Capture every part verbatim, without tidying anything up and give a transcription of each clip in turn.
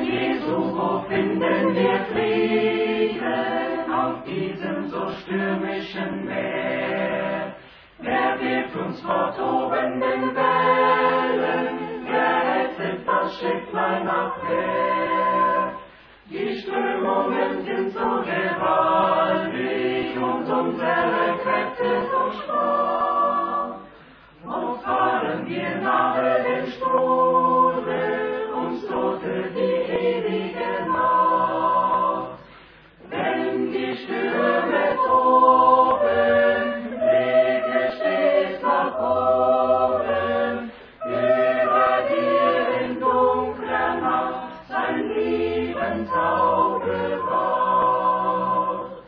Jesu, wo finden wir Frieden auf diesem so stürmischen Meer? Wer wird uns vor tobenden Wellen, wer rettet das Schifflein nachher? Die Strömungen sind so gewaltig und unsere Kräfte so schwach. Wo fahren wir nahe dem Strudel, uns drohte die ewige Nacht. Wenn die Stürme toben, lege stets nach oben, über dir in dunkler Nacht sein Liebensauge wacht.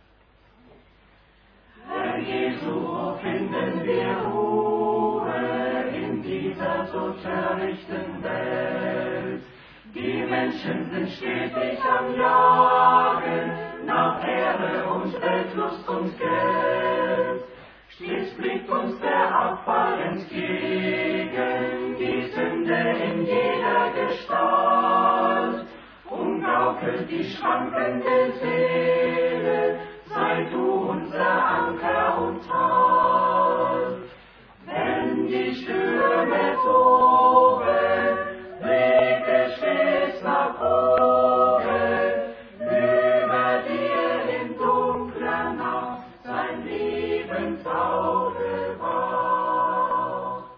Herr Jesu, wo finden wir Ruhe in dieser so törichten Welt? Die Menschen sind stetig am Jagen nach Ehre und Weltlust und Geld. Stets blickt uns der Abfall entgegen, die Sünde in jeder Gestalt. Umgaukelt die schwankende Seele, sei du unser Anker und Halt. Wenn die Stürme toben, blicke stets nach oben, über dir in dunkler Nacht sein Lebensauge wacht.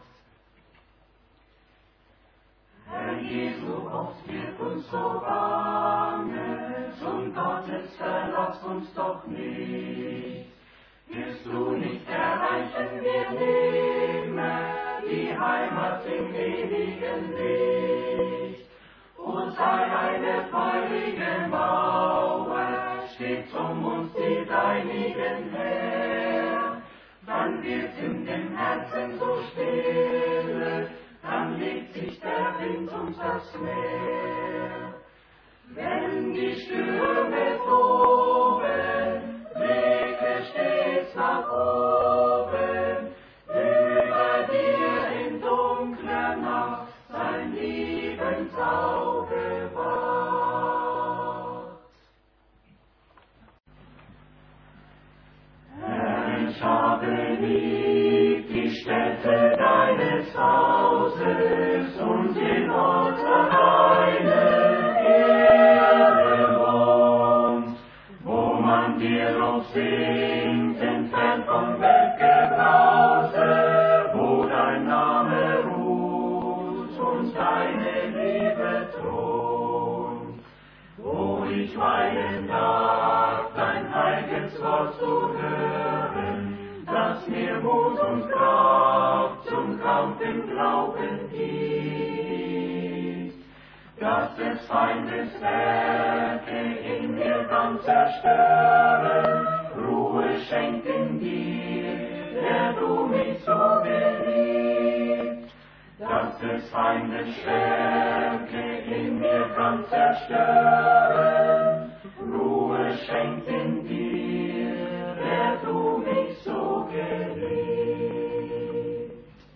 Herr Jesu, oft wird uns so bange, Sohn Gottes, verlass uns doch nicht. Wirst du nicht erreichen, wir nimmer die Heimat im ewigen Licht. O sei eine feurige Mauer, stets um uns die Deinigen her. Dann wird in dem Herzen so stille, dann legt sich der Wind und das Meer. Wenn die Stürme toben, blicke stets nach oben, über dir in dunkler Nacht sein Liebensauge wacht. Herr, ich habe lieb die Stätte deines Hauses und den Ort an deine Ehre wohnt, wo man dir Lob singt, entfernt vom Weltgebrause, wo dein Name ruht und deine Liebe thront, wo ich weilen darf, dein heiliges Wort zu hören, das mir Mut und Kraft zum Kampf im Glauben gibt, dass des Feindes Werke in mir kann zerstören, Ruhe schenkt in dir, der du mich so geliebt, dass des Feindes Werke in mir kann zerstören, Ruhe schenkt in dir, der du mich so geliebt.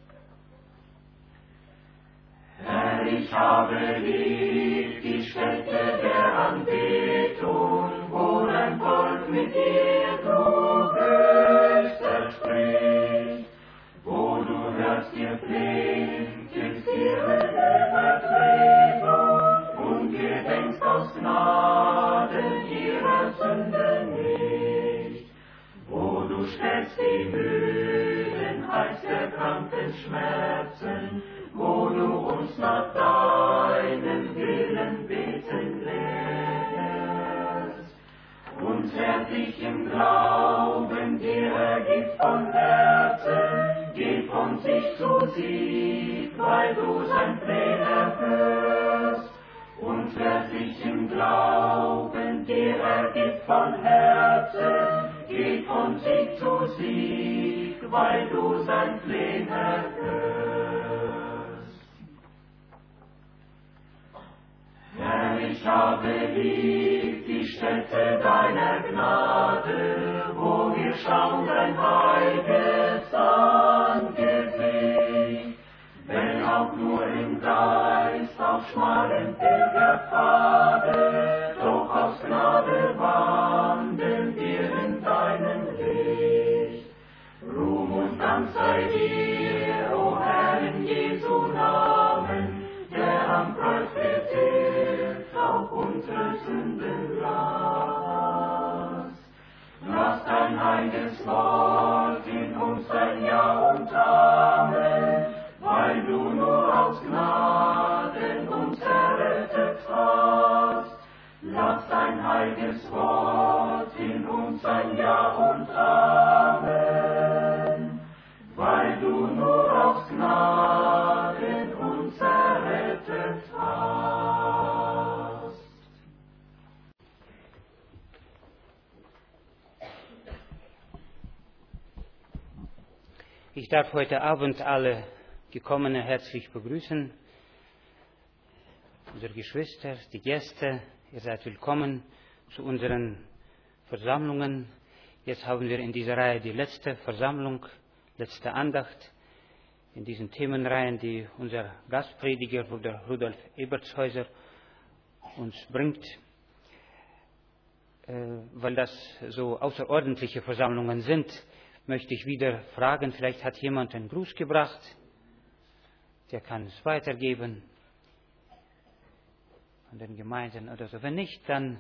Herr, ich habe lieb die Stätte der Anbetung, wo dein Volk mit dir du Höchster spricht, wo du hörst ihr Flehen, gibst ihre Übertretung und gedenkst aus Gnaden ihrer Sünden nicht, wo du stellst die Müden, heilst der Kranken Schmerzen, wo du uns nach deinem Willen beten lehrst. Und wer sich im Glauben dir ergibt von Herzen, geht von sich zu Sieg, weil du sein Flehen erhörst. Und wer sich im Glauben dir ergibt von Herzen, geht von Sieg zu Sieg, weil du sein Flehen erhörst. Herr, ich habe lieb die Stätte deiner Gnade, wo wir schauen dein heiliges Angesicht, wenn auch nur im Geist auf auf schmalen Pilgerpfade, doch aus Gnade wandeln wir in deinem Licht. Ruhm und Dank sei dir, o Herr, in Jesu Namen, der am Kreuz getilgt auf unsere Sünden las. Lass dein heiliges Wort in uns sein Ja und Amen, weil du nur aus Gnaden uns errettet hast. Lass dein heiliges Wort in uns sein Ja und Amen, weil du nur aus Gnaden uns errettet hast. Ich darf heute Abend alle Gekommene herzlich begrüßen. Unsere Geschwister, die Gäste, ihr seid willkommen zu unseren Versammlungen. Jetzt haben wir in dieser Reihe die letzte Versammlung, letzte Andacht in diesen Themenreihen, die unser Gastprediger, Bruder Rudolf Ebertshäuser, uns bringt. Weil das so außerordentliche Versammlungen sind, möchte ich wieder fragen, vielleicht hat jemand einen Gruß gebracht, der kann es weitergeben an den Gemeinden oder so. Wenn nicht, dann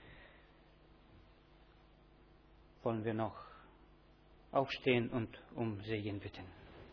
wollen wir noch aufstehen und um Segen bitten.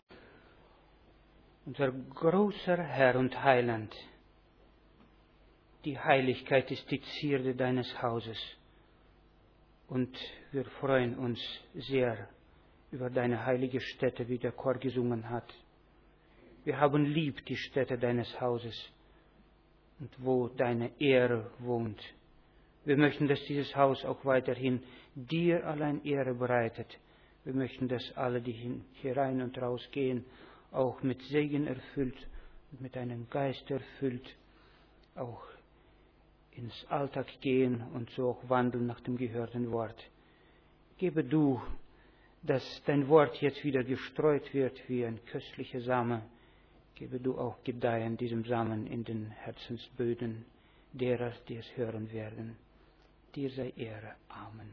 Unser großer Herr und Heiland, die Heiligkeit ist die Zierde deines Hauses und wir freuen uns sehr über deine heilige Stätte, wie der Chor gesungen hat. Wir haben lieb die Stätte deines Hauses und wo deine Ehre wohnt. Wir möchten, dass dieses Haus auch weiterhin dir allein Ehre bereitet. Wir möchten, dass alle, die hier rein und raus gehen, auch mit Segen erfüllt und mit deinem Geist erfüllt, auch ins Alltag gehen und so auch wandeln nach dem gehörten Wort. Gebe du, dass dein Wort jetzt wieder gestreut wird wie ein köstlicher Same. Gebe du auch Gedeihen diesem Samen in den Herzensböden derer, die es hören werden. Dir sei Ehre. Amen.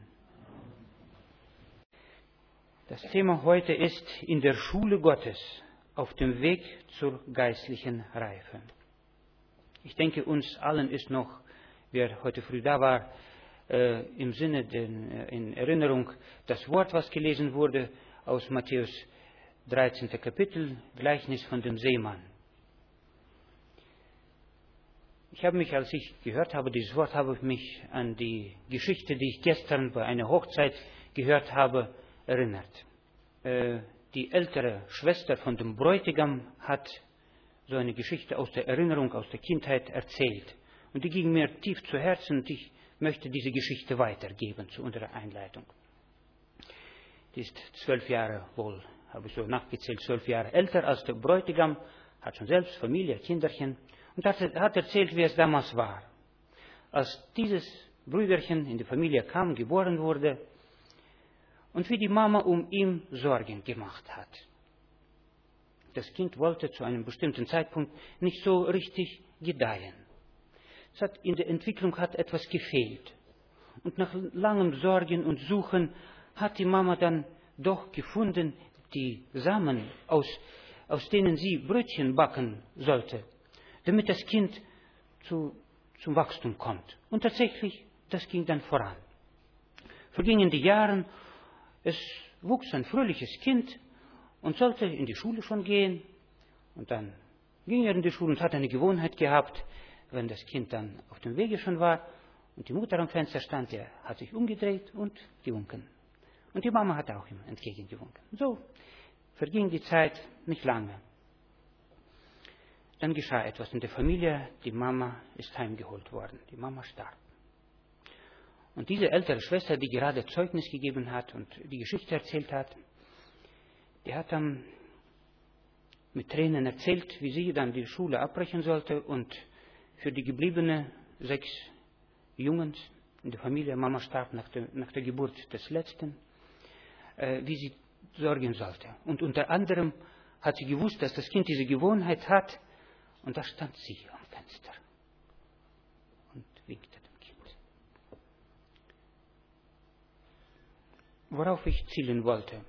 Das Thema heute ist in der Schule Gottes auf dem Weg zur geistlichen Reife. Ich denke, uns allen ist noch, wer heute früh da war, äh, im Sinne, den, äh, in Erinnerung, das Wort, was gelesen wurde aus Matthäus dreizehnten Kapitel, Gleichnis von dem Seemann. Ich habe mich, als ich gehört habe, dieses Wort, habe ich mich an die Geschichte, die ich gestern bei einer Hochzeit gehört habe, erinnert. Äh, die ältere Schwester von dem Bräutigam hat so eine Geschichte aus der Erinnerung, aus der Kindheit erzählt. Und die ging mir tief zu Herzen und ich möchte diese Geschichte weitergeben zu unserer Einleitung. Die ist zwölf Jahre wohl, habe ich so nachgezählt, zwölf Jahre älter als der Bräutigam, hat schon selbst Familie, Kinderchen und hat, hat erzählt, wie es damals war. Als dieses Brüderchen in die Familie kam, geboren wurde und wie die Mama um ihn Sorgen gemacht hat. Das Kind wollte zu einem bestimmten Zeitpunkt nicht so richtig gedeihen. Es hat, in der Entwicklung hat etwas gefehlt. Und nach langem Sorgen und Suchen hat die Mama dann doch gefunden, die Samen, aus, aus denen sie Brötchen backen sollte, damit das Kind zu, zum Wachstum kommt. Und tatsächlich, das ging dann voran. Vergingen die Jahre, es wuchs ein fröhliches Kind und sollte in die Schule schon gehen. Und dann ging er in die Schule und hat eine Gewohnheit gehabt, wenn das Kind dann auf dem Wege schon war und die Mutter am Fenster stand, der hat sich umgedreht und gewunken. Und die Mama hat auch ihm entgegengewunken. So verging die Zeit nicht lange. Dann geschah etwas in der Familie. Die Mama ist heimgeholt worden. Die Mama starb. Und diese ältere Schwester, die gerade Zeugnis gegeben hat und die Geschichte erzählt hat, die hat dann mit Tränen erzählt, wie sie dann die Schule abbrechen sollte und für die gebliebenen sechs Jungs in der Familie, Mama starb nach der, nach der Geburt des Letzten, äh, wie sie sorgen sollte. Und unter anderem hat sie gewusst, dass das Kind diese Gewohnheit hat und da stand sie am Fenster. Fenster und winkte dem Kind. Worauf ich zielen wollte.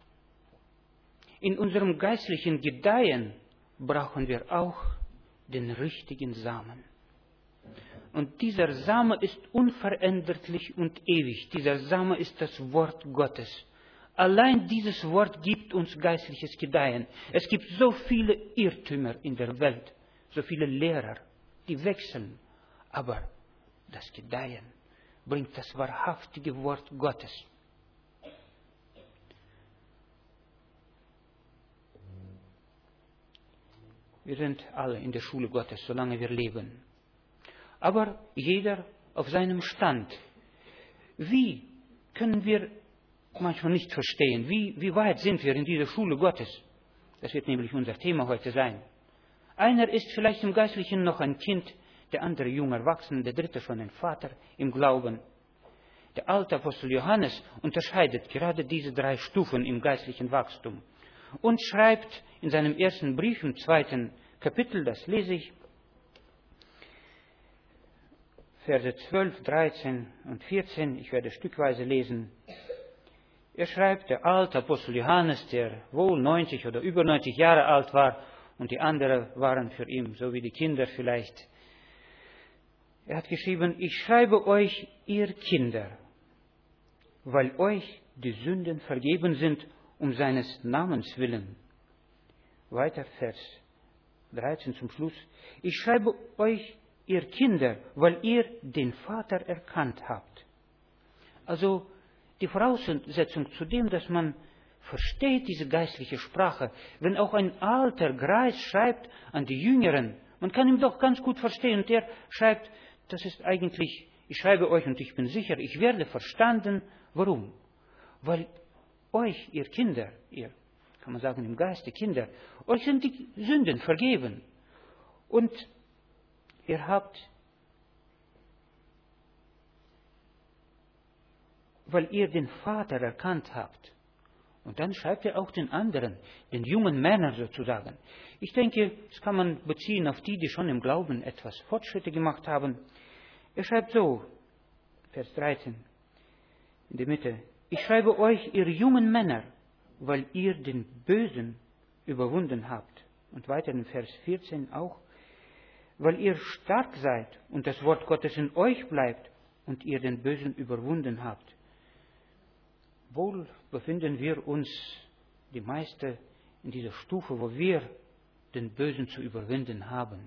In unserem geistlichen Gedeihen brauchen wir auch den richtigen Samen. Und dieser Same ist unveränderlich und ewig. Dieser Same ist das Wort Gottes. Allein dieses Wort gibt uns geistliches Gedeihen. Es gibt so viele Irrtümer in der Welt, so viele Lehrer, die wechseln. Aber das Gedeihen bringt das wahrhaftige Wort Gottes. Wir sind alle in der Schule Gottes, solange wir leben. Aber jeder auf seinem Stand. Wie können wir manchmal nicht verstehen, wie, wie weit sind wir in dieser Schule Gottes? Das wird nämlich unser Thema heute sein. Einer ist vielleicht im Geistlichen noch ein Kind, der andere jung erwachsen, der dritte schon ein Vater im Glauben. Der alte Apostel Johannes unterscheidet gerade diese drei Stufen im geistlichen Wachstum und schreibt in seinem ersten Brief, im zweiten Kapitel, das lese ich, Verse zwölf, dreizehn und vierzehn, ich werde stückweise lesen. Er schreibt, der alte Apostel Johannes, der wohl neunzig oder über neunzig Jahre alt war, und die anderen waren für ihn, so wie die Kinder vielleicht. Er hat geschrieben, ich schreibe euch, ihr Kinder, weil euch die Sünden vergeben sind, um seines Namens willen. Weiter Vers dreizehn zum Schluss. Ich schreibe euch, ihr Kinder, weil ihr den Vater erkannt habt. Also die Voraussetzung zu dem, dass man versteht diese geistliche Sprache, wenn auch ein alter Greis schreibt an die Jüngeren, man kann ihn doch ganz gut verstehen, und er schreibt, das ist eigentlich, ich schreibe euch und ich bin sicher, ich werde verstanden. Warum? Weil euch, ihr Kinder, ihr, kann man sagen im Geiste Kinder, euch sind die Sünden vergeben. Und ihr habt, weil ihr den Vater erkannt habt. Und dann schreibt er auch den anderen, den jungen Männern sozusagen. Ich denke, das kann man beziehen auf die, die schon im Glauben etwas Fortschritte gemacht haben. Er schreibt so, Vers dreizehn, in der Mitte, ich schreibe euch, ihr jungen Männer, weil ihr den Bösen überwunden habt. Und weiter in Vers vierzehn auch, weil ihr stark seid und das Wort Gottes in euch bleibt und ihr den Bösen überwunden habt. Wohl befinden wir uns, die meiste, in dieser Stufe, wo wir den Bösen zu überwinden haben.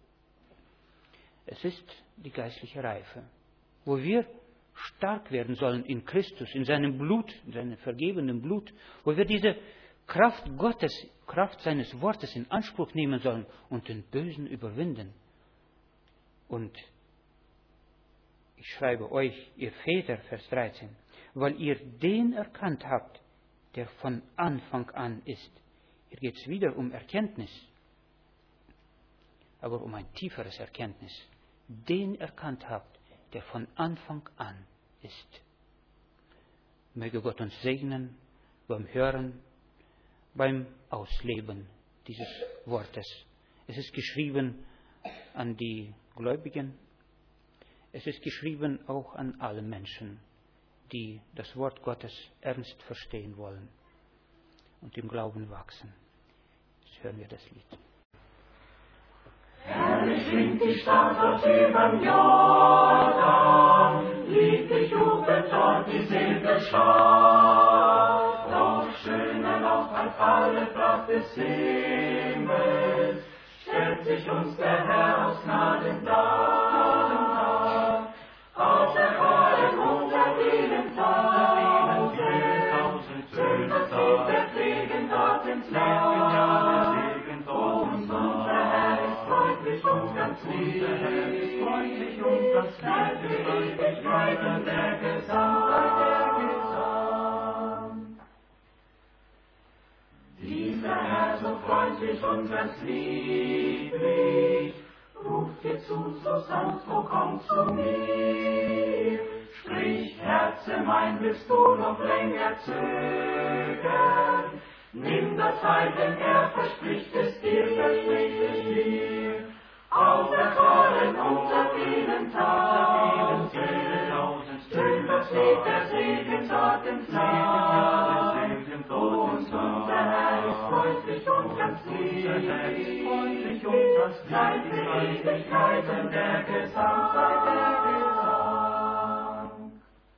Es ist die geistliche Reife, wo wir stark werden sollen in Christus, in seinem Blut, in seinem vergebenen Blut, wo wir diese Kraft Gottes, Kraft seines Wortes in Anspruch nehmen sollen und den Bösen überwinden. Und ich schreibe euch, ihr Väter, Vers dreizehn, weil ihr den erkannt habt, der von Anfang an ist. Hier geht es wieder um Erkenntnis, aber um ein tieferes Erkenntnis. Den erkannt habt, der von Anfang an ist. Möge Gott uns segnen beim Hören, beim Ausleben dieses Wortes. Es ist geschrieben an die Gläubigen. Es ist geschrieben auch an alle Menschen, die das Wort Gottes ernst verstehen wollen und im Glauben wachsen. Jetzt hören wir das Lied. Herrlich schwingt die Stadt dort überm Jordan, lieblich jubelt dort die Segelstadt. Doch schöner noch als alle Pracht des Himmels stellt sich uns der Herr aus Gnaden dar. Auf der Qualen unter vielen Tausend Söhne zieht der Segen dort ins Land. Und unser Herr ist freundlich und ganz lieb, freundlich und ganz lieb, ewig bleiben der Gesang, der Gesang. Dieser Herr so freundlich und ganz lieblich, ruft dir zu, so sanft, o komm zu mir. Sprich, Herze mein, willst du noch länger zögern? Nimm das Heil, denn er verspricht es dir, verspricht es dir. auserkoren unter vielen Tausend, tönt das Lied der Segenssorten Laut, und unser Herr ist freundlich und ganz lieb, seit der Ewigkeiten der Gesang, seit der Gesang.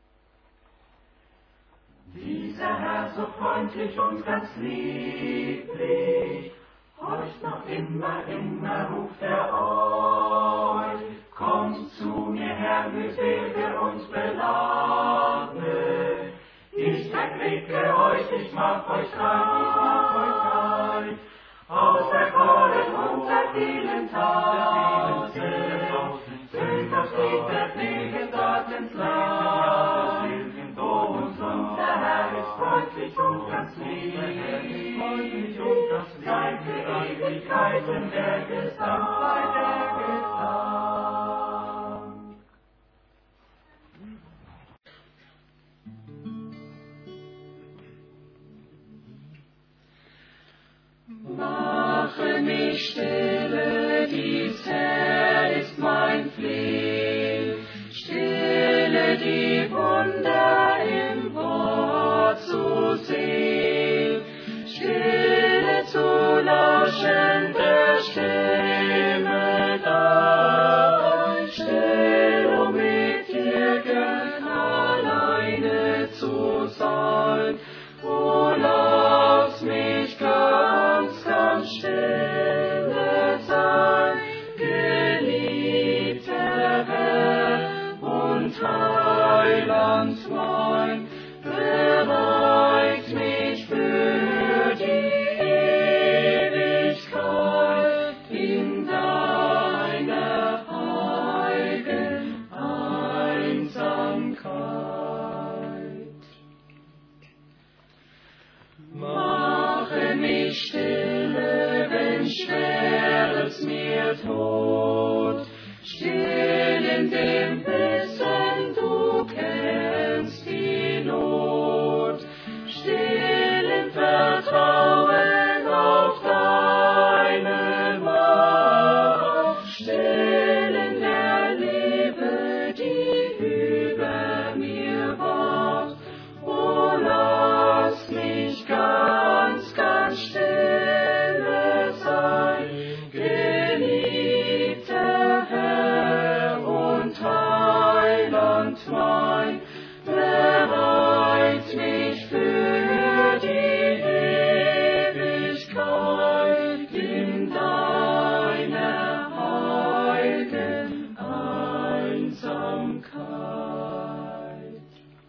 Dieser Herr so freundlich und ganz lieblich, euch noch immer, immer ruft er euch. Kommt zu mir her, wie sehr wir uns beladen. Ich erquicke euch, ich mach euch rein, ich mach euch rein. Auserkoren unter vielen Tausend, tönt das Lied der Segenssorten laut. Und unser Herr ist freundlich und ganz lieb, seit der Ewigkeiten der Gesang, seit der Gesang. Mache mich stille, dies Herr ist mein Flehen, stille die Wunder im Wort zu sehen, stille zu lauschen der Stimme dein, still um mit dir gern alleine zu sein, o lass mich ganz, ganz stille sein, geliebter Herr und Heiland mein, bereit mich für die Ewigkeit in deiner heiligen Einsamkeit. Mache mich stille, wenn schwer es mir tut, still in dem Wissen, du kennst die Not, still im Vertrauen auf deine Macht, still in der Liebe, die über mir wacht, o lass mich ganz, ganz stille sein, geliebter Herr und Heiland mein, bereit mich für die Ewigkeit in deiner heiligen Einsamkeit.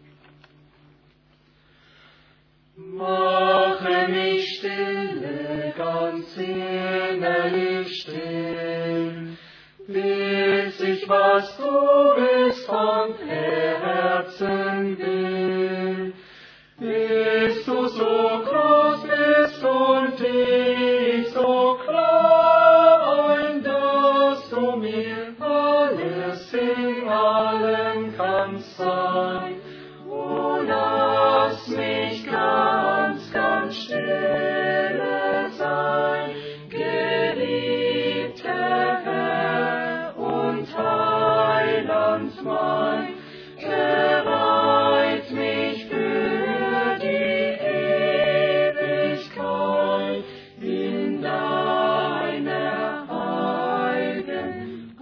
Mache mich stille, ganz innerlich still, bis ich, was du bist, von Herzen will. Bis du so groß bist und ich so klein, dass du mir alles in allem kannst sein. O lass mich ganz, ganz stille sein, geliebter Herr und Heiland mein, bereit mich für die Ewigkeit in deiner heiligen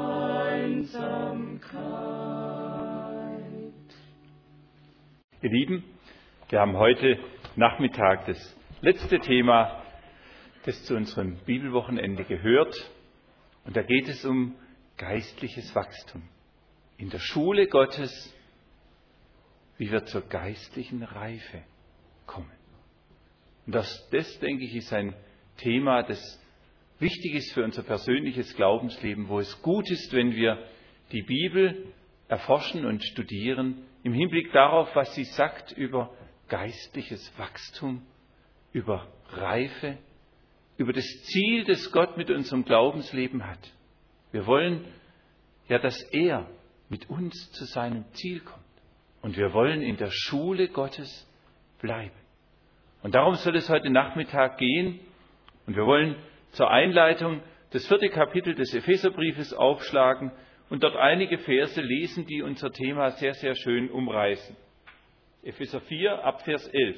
Einsamkeit. Ihr Lieben, wir haben heute Nachmittag das letzte Thema, das zu unserem Bibelwochenende gehört. Und da geht es um geistliches Wachstum. In der Schule Gottes, wie wir zur geistlichen Reife kommen. Und das, das, denke ich, ist ein Thema, das wichtig ist für unser persönliches Glaubensleben, wo es gut ist, wenn wir die Bibel erforschen und studieren, im Hinblick darauf, was sie sagt über geistliches Wachstum, über Reife, über das Ziel, das Gott mit unserem Glaubensleben hat. Wir wollen ja, dass er mit uns zu seinem Ziel kommt. Und wir wollen in der Schule Gottes bleiben. Und darum soll es heute Nachmittag gehen. Und wir wollen zur Einleitung das vierte Kapitel des Epheserbriefes aufschlagen und dort einige Verse lesen, die unser Thema sehr, sehr schön umreißen. Epheser vier, ab Vers elf.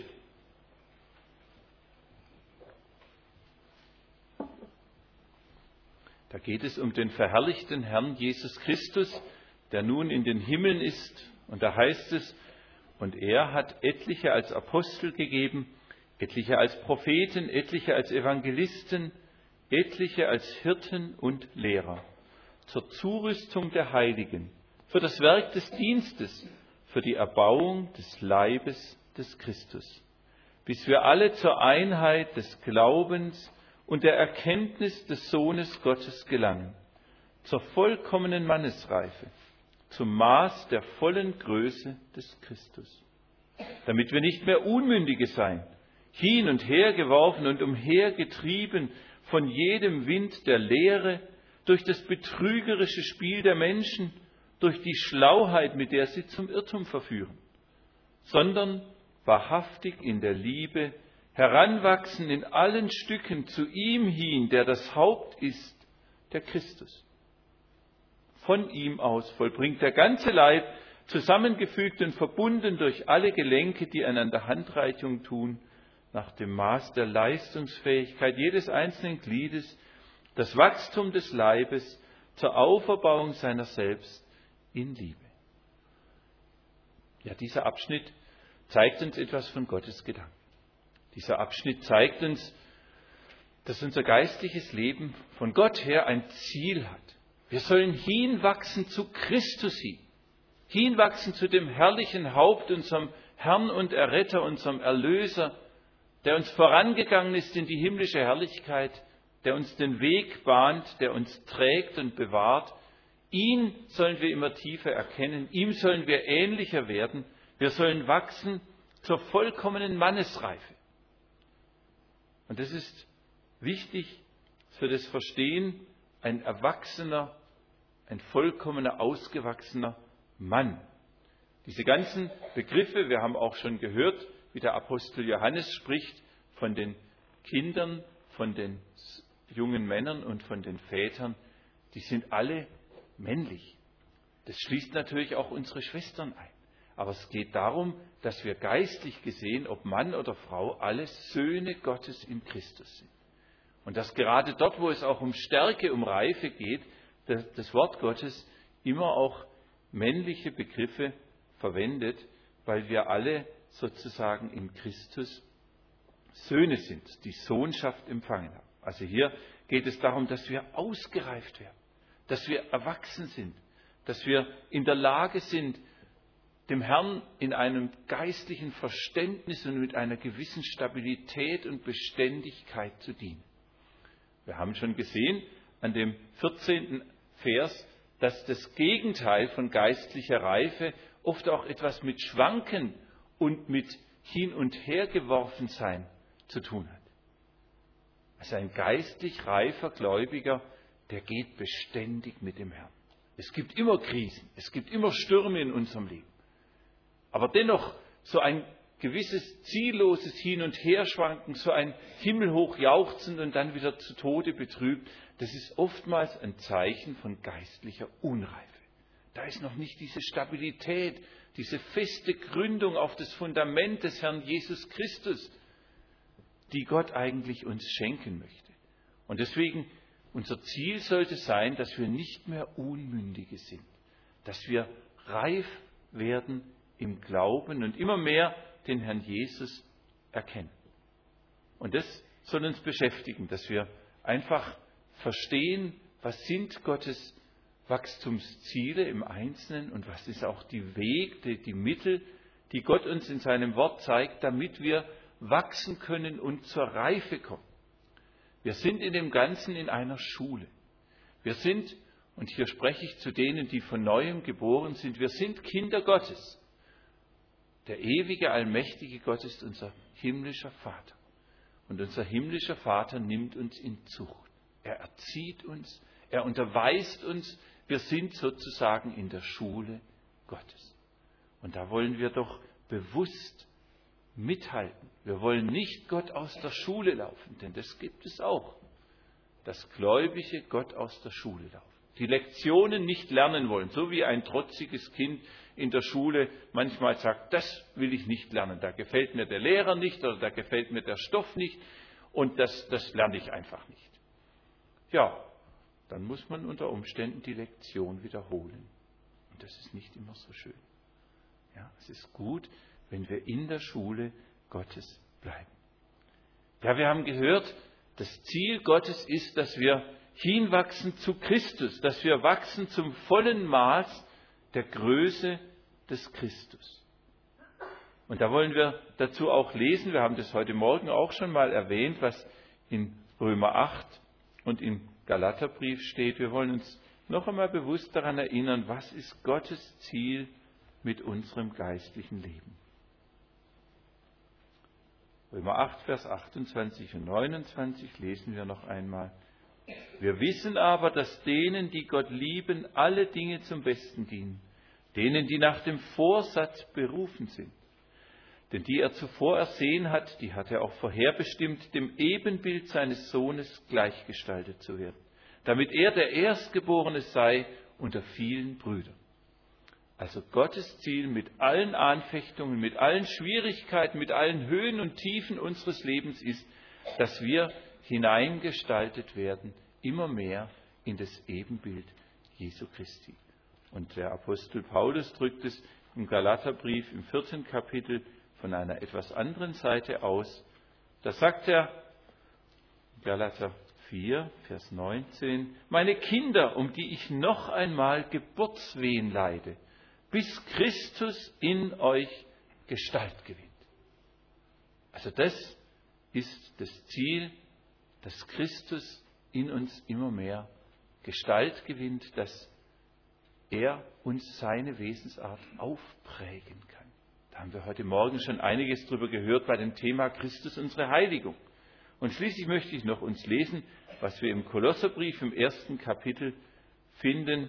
Da geht es um den verherrlichten Herrn Jesus Christus, der nun in den Himmeln ist. Und da heißt es, und er hat etliche als Apostel gegeben, etliche als Propheten, etliche als Evangelisten, etliche als Hirten und Lehrer, zur Zurüstung der Heiligen, für das Werk des Dienstes, für die Erbauung des Leibes des Christus, bis wir alle zur Einheit des Glaubens und der Erkenntnis des Sohnes Gottes gelangen, zur vollkommenen Mannesreife, zum Maß der vollen Größe des Christus, damit wir nicht mehr Unmündige seien, hin und her geworfen und umhergetrieben von jedem Wind der Lehre, durch das betrügerische Spiel der Menschen, durch die Schlauheit, mit der sie zum Irrtum verführen, sondern wahrhaftig in der Liebe, heranwachsen in allen Stücken zu ihm hin, der das Haupt ist, der Christus. Von ihm aus vollbringt der ganze Leib, zusammengefügt und verbunden durch alle Gelenke, die einander Handreichung tun, nach dem Maß der Leistungsfähigkeit jedes einzelnen Gliedes, das Wachstum des Leibes zur Auferbauung seiner selbst in Liebe. Ja, dieser Abschnitt zeigt uns etwas von Gottes Gedanken. Dieser Abschnitt zeigt uns, dass unser geistliches Leben von Gott her ein Ziel hat. Wir sollen hinwachsen zu Christus hin, hinwachsen zu dem herrlichen Haupt, unserem Herrn und Erretter, unserem Erlöser, der uns vorangegangen ist in die himmlische Herrlichkeit, der uns den Weg bahnt, der uns trägt und bewahrt. Ihn sollen wir immer tiefer erkennen, ihm sollen wir ähnlicher werden. Wir sollen wachsen zur vollkommenen Mannesreife. Und das ist wichtig für das Verstehen, ein erwachsener, ein vollkommener, ausgewachsener Mann. Diese ganzen Begriffe, wir haben auch schon gehört, wie der Apostel Johannes spricht von den Kindern, von den jungen Männern und von den Vätern, die sind alle männlich. Das schließt natürlich auch unsere Schwestern ein. Aber es geht darum, dass wir geistlich gesehen, ob Mann oder Frau, alle Söhne Gottes in Christus sind. Und dass gerade dort, wo es auch um Stärke, um Reife geht, das Wort Gottes immer auch männliche Begriffe verwendet, weil wir alle sozusagen in Christus Söhne sind, die Sohnschaft empfangen haben. Also hier geht es darum, dass wir ausgereift werden, dass wir erwachsen sind, dass wir in der Lage sind, dem Herrn in einem geistlichen Verständnis und mit einer gewissen Stabilität und Beständigkeit zu dienen. Wir haben schon gesehen an dem vierzehnten Vers, dass das Gegenteil von geistlicher Reife oft auch etwas mit Schwanken und mit Hin- und Hergeworfensein zu tun hat. Also ein geistlich reifer Gläubiger, der geht beständig mit dem Herrn. Es gibt immer Krisen, es gibt immer Stürme in unserem Leben. Aber dennoch so ein gewisses zielloses Hin- und Herschwanken, so ein himmelhoch jauchzen und dann wieder zu Tode betrübt, das ist oftmals ein Zeichen von geistlicher Unreife. Da ist noch nicht diese Stabilität, diese feste Gründung auf das Fundament des Herrn Jesus Christus, die Gott eigentlich uns schenken möchte. Und deswegen, unser Ziel sollte sein, dass wir nicht mehr Unmündige sind, dass wir reif werden im Glauben und immer mehr den Herrn Jesus erkennen. Und das soll uns beschäftigen, dass wir einfach verstehen, was sind Gottes Wachstumsziele im Einzelnen und was ist auch die Weg, die, die Mittel, die Gott uns in seinem Wort zeigt, damit wir wachsen können und zur Reife kommen. Wir sind in dem Ganzen in einer Schule. Wir sind, und hier spreche ich zu denen, die von Neuem geboren sind, wir sind Kinder Gottes. Der ewige, allmächtige Gott ist unser himmlischer Vater. Und unser himmlischer Vater nimmt uns in Zucht. Er erzieht uns, er unterweist uns. Wir sind sozusagen in der Schule Gottes. Und da wollen wir doch bewusst mithalten. Wir wollen nicht Gott aus der Schule laufen, denn das gibt es auch. dass Gläubige Gott aus der Schule laufen. Die Lektionen nicht lernen wollen, so wie ein trotziges Kind in der Schule manchmal sagt, das will ich nicht lernen, da gefällt mir der Lehrer nicht oder da gefällt mir der Stoff nicht und das, das lerne ich einfach nicht. Ja, dann muss man unter Umständen die Lektion wiederholen. Und das ist nicht immer so schön. Ja, es ist gut, wenn wir in der Schule Gottes bleiben. Ja, wir haben gehört, das Ziel Gottes ist, dass wir hinwachsen zu Christus, dass wir wachsen zum vollen Maß der Größe des Christus. Und da wollen wir dazu auch lesen, wir haben das heute Morgen auch schon mal erwähnt, was in Römer acht und im Galaterbrief steht. Wir wollen uns noch einmal bewusst daran erinnern, was ist Gottes Ziel mit unserem geistlichen Leben. Römer acht, Vers achtundzwanzig und neunundzwanzig lesen wir noch einmal. Wir wissen aber, dass denen, die Gott lieben, alle Dinge zum Besten dienen, denen, die nach dem Vorsatz berufen sind. Denn die er zuvor ersehen hat, die hat er auch vorherbestimmt, dem Ebenbild seines Sohnes gleichgestaltet zu werden, damit er der Erstgeborene sei unter vielen Brüdern. Also Gottes Ziel mit allen Anfechtungen, mit allen Schwierigkeiten, mit allen Höhen und Tiefen unseres Lebens ist, dass wir hineingestaltet werden, immer mehr in das Ebenbild Jesu Christi. Und der Apostel Paulus drückt es im Galaterbrief im vierten Kapitel von einer etwas anderen Seite aus. Da sagt er, Galater vier, Vers neunzehn, meine Kinder, um die ich noch einmal Geburtswehen leide, bis Christus in euch Gestalt gewinnt. Also das ist das Ziel, dass Christus in uns immer mehr Gestalt gewinnt, dass er uns seine Wesensart aufprägen kann. Da haben wir heute Morgen schon einiges drüber gehört bei dem Thema Christus, unsere Heiligung. Und schließlich möchte ich noch uns lesen, was wir im Kolosserbrief im ersten Kapitel finden.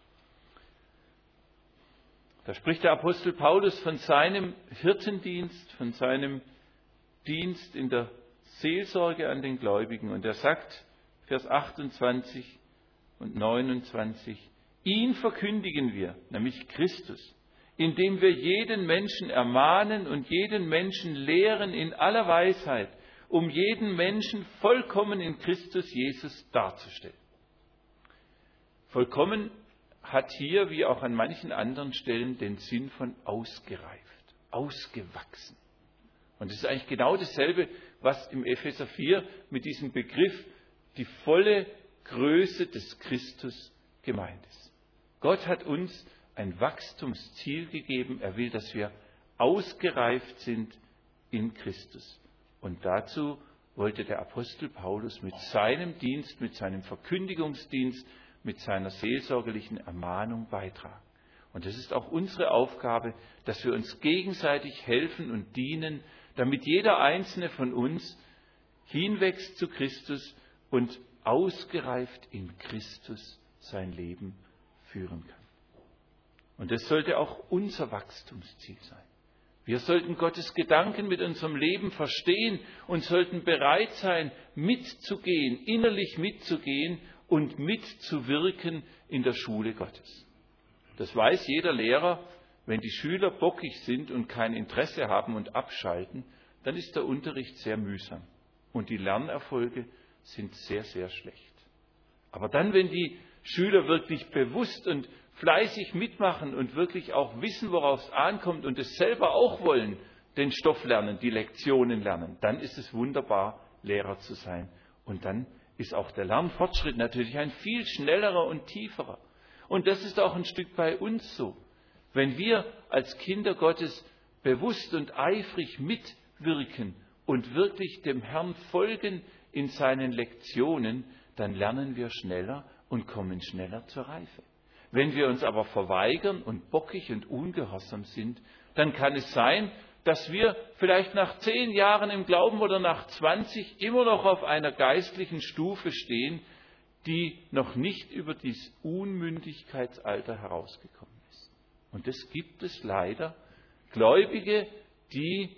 Da spricht der Apostel Paulus von seinem Hirtendienst, von seinem Dienst in der Seelsorge an den Gläubigen. Und er sagt, Vers achtundzwanzig und neunundzwanzig, ihn verkündigen wir, nämlich Christus, indem wir jeden Menschen ermahnen und jeden Menschen lehren in aller Weisheit, um jeden Menschen vollkommen in Christus Jesus darzustellen. Vollkommen hat hier, wie auch an manchen anderen Stellen, den Sinn von ausgereift, ausgewachsen. Und es ist eigentlich genau dasselbe, was im Epheser vier mit diesem Begriff die volle Größe des Christus gemeint ist. Gott hat uns ein Wachstumsziel gegeben. Er will, dass wir ausgereift sind in Christus. Und dazu wollte der Apostel Paulus mit seinem Dienst, mit seinem Verkündigungsdienst, mit seiner seelsorgerlichen Ermahnung beitragen. Und es ist auch unsere Aufgabe, dass wir uns gegenseitig helfen und dienen, damit jeder einzelne von uns hinwächst zu Christus und ausgereift in Christus sein Leben führen kann. Und das sollte auch unser Wachstumsziel sein. Wir sollten Gottes Gedanken mit unserem Leben verstehen und sollten bereit sein, mitzugehen, innerlich mitzugehen und mitzuwirken in der Schule Gottes. Das weiß jeder Lehrer, wenn die Schüler bockig sind und kein Interesse haben und abschalten, dann ist der Unterricht sehr mühsam und die Lernerfolge sind sehr, sehr schlecht. Aber dann, wenn die Schüler wirklich bewusst und fleißig mitmachen und wirklich auch wissen, worauf es ankommt und es selber auch wollen, den Stoff lernen, die Lektionen lernen, dann ist es wunderbar, Lehrer zu sein. Und dann ist auch der Lernfortschritt natürlich ein viel schnellerer und tieferer. Und das ist auch ein Stück bei uns so. Wenn wir als Kinder Gottes bewusst und eifrig mitwirken und wirklich dem Herrn folgen in seinen Lektionen, dann lernen wir schneller und kommen schneller zur Reife. Wenn wir uns aber verweigern und bockig und ungehorsam sind, dann kann es sein, dass wir vielleicht nach zehn Jahren im Glauben oder nach zwanzig immer noch auf einer geistlichen Stufe stehen, die noch nicht über dieses Unmündigkeitsalter herausgekommen ist. Und das gibt es leider. Gläubige, die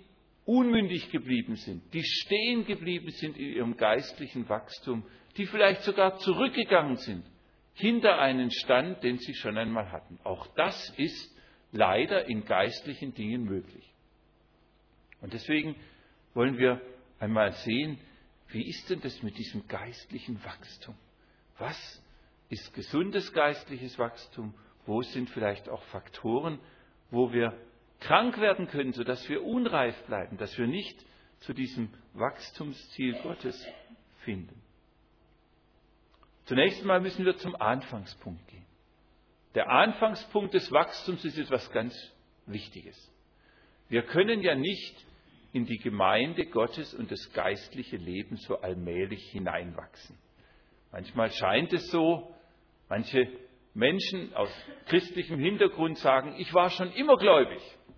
unmündig geblieben sind, die stehen geblieben sind in ihrem geistlichen Wachstum, die vielleicht sogar zurückgegangen sind hinter einen Stand, den sie schon einmal hatten. Auch das ist leider in geistlichen Dingen möglich. Und deswegen wollen wir einmal sehen, wie ist denn das mit diesem geistlichen Wachstum? Was ist gesundes geistliches Wachstum? Wo sind vielleicht auch Faktoren, wo wir krank werden können, sodass wir unreif bleiben, dass wir nicht zu diesem Wachstumsziel Gottes finden? Zunächst einmal müssen wir zum Anfangspunkt gehen. Der Anfangspunkt des Wachstums ist etwas ganz Wichtiges. Wir können ja nicht in die Gemeinde Gottes und das geistliche Leben so allmählich hineinwachsen. Manchmal scheint es so, manche Menschen aus christlichem Hintergrund sagen, ich war schon immer gläubig.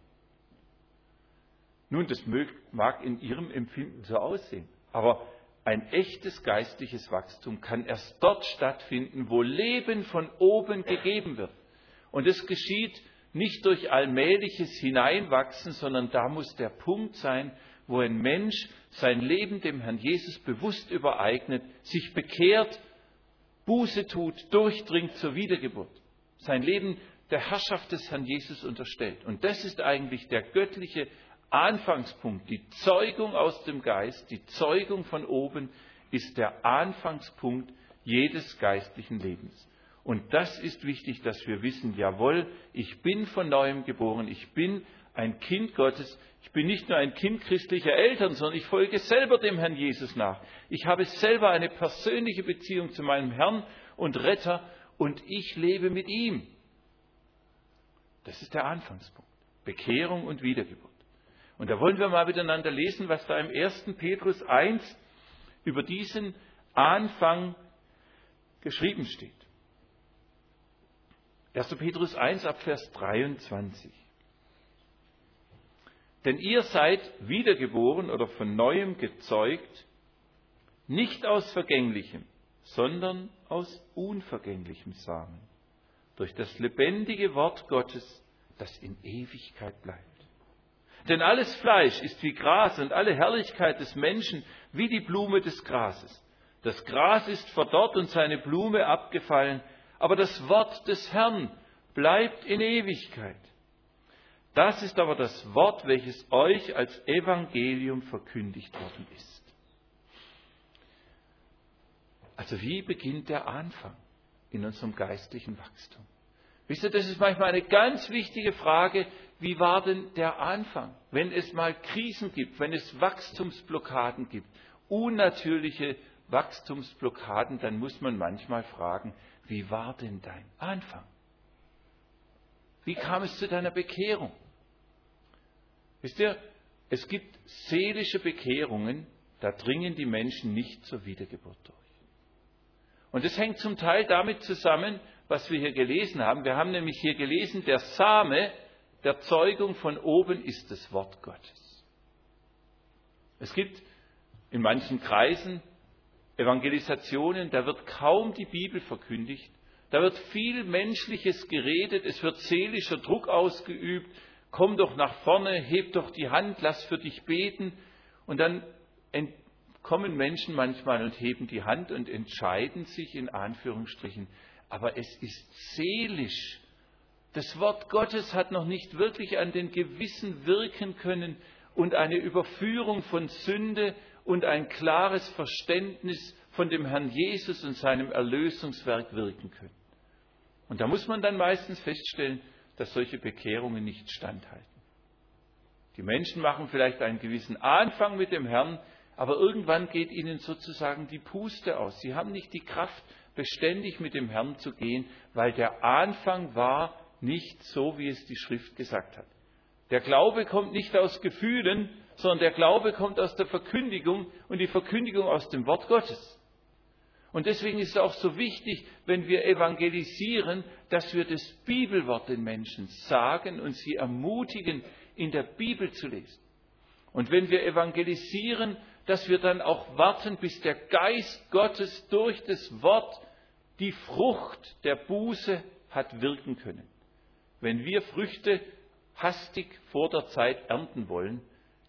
Nun, das mag in ihrem Empfinden so aussehen, aber ein echtes geistliches Wachstum kann erst dort stattfinden, wo Leben von oben gegeben wird. Und es geschieht nicht durch allmähliches Hineinwachsen, sondern da muss der Punkt sein, wo ein Mensch sein Leben dem Herrn Jesus bewusst übereignet, sich bekehrt, Buße tut, durchdringt zur Wiedergeburt, sein Leben der Herrschaft des Herrn Jesus unterstellt. Und das ist eigentlich der göttliche Anfangspunkt. Die Zeugung aus dem Geist, die Zeugung von oben ist der Anfangspunkt jedes geistlichen Lebens. Und das ist wichtig, dass wir wissen, jawohl, ich bin von Neuem geboren, ich bin ein Kind Gottes, ich bin nicht nur ein Kind christlicher Eltern, sondern ich folge selber dem Herrn Jesus nach. Ich habe selber eine persönliche Beziehung zu meinem Herrn und Retter und ich lebe mit ihm. Das ist der Anfangspunkt. Bekehrung und Wiedergeburt. Und da wollen wir mal miteinander lesen, was da im ersten Petrus eins über diesen Anfang geschrieben steht. erster Petrus eins ab Vers dreiundzwanzig. Denn ihr seid wiedergeboren oder von Neuem gezeugt, nicht aus Vergänglichem, sondern aus unvergänglichem Samen, durch das lebendige Wort Gottes, das in Ewigkeit bleibt. Denn alles Fleisch ist wie Gras und alle Herrlichkeit des Menschen wie die Blume des Grases. Das Gras ist verdorrt und seine Blume abgefallen, aber das Wort des Herrn bleibt in Ewigkeit. Das ist aber das Wort, welches euch als Evangelium verkündigt worden ist. Also wie beginnt der Anfang in unserem geistlichen Wachstum? Wisst ihr, das ist manchmal eine ganz wichtige Frage. Wie war denn der Anfang? Wenn es mal Krisen gibt, wenn es Wachstumsblockaden gibt, unnatürliche Wachstumsblockaden, dann muss man manchmal fragen, wie war denn dein Anfang? Wie kam es zu deiner Bekehrung? Wisst ihr, es gibt seelische Bekehrungen, da dringen die Menschen nicht zur Wiedergeburt durch. Und das hängt zum Teil damit zusammen, was wir hier gelesen haben. Wir haben nämlich hier gelesen, der Same der Zeugung von oben ist das Wort Gottes. Es gibt in manchen Kreisen Evangelisationen, da wird kaum die Bibel verkündigt, da wird viel Menschliches geredet, es wird seelischer Druck ausgeübt, komm doch nach vorne, heb doch die Hand, lass für dich beten. Und dann kommen Menschen manchmal und heben die Hand und entscheiden sich in Anführungsstrichen, aber es ist seelisch. Das Wort Gottes hat noch nicht wirklich an den Gewissen wirken können und eine Überführung von Sünde und ein klares Verständnis von dem Herrn Jesus und seinem Erlösungswerk wirken können. Und da muss man dann meistens feststellen, dass solche Bekehrungen nicht standhalten. Die Menschen machen vielleicht einen gewissen Anfang mit dem Herrn, aber irgendwann geht ihnen sozusagen die Puste aus. Sie haben nicht die Kraft, beständig mit dem Herrn zu gehen, weil der Anfang war nicht so, wie es die Schrift gesagt hat. Der Glaube kommt nicht aus Gefühlen, sondern der Glaube kommt aus der Verkündigung und die Verkündigung aus dem Wort Gottes. Und deswegen ist es auch so wichtig, wenn wir evangelisieren, dass wir das Bibelwort den Menschen sagen und sie ermutigen, in der Bibel zu lesen. Und wenn wir evangelisieren, dass wir dann auch warten, bis der Geist Gottes durch das Wort die Frucht der Buße hat wirken können. Wenn wir Früchte hastig vor der Zeit ernten wollen,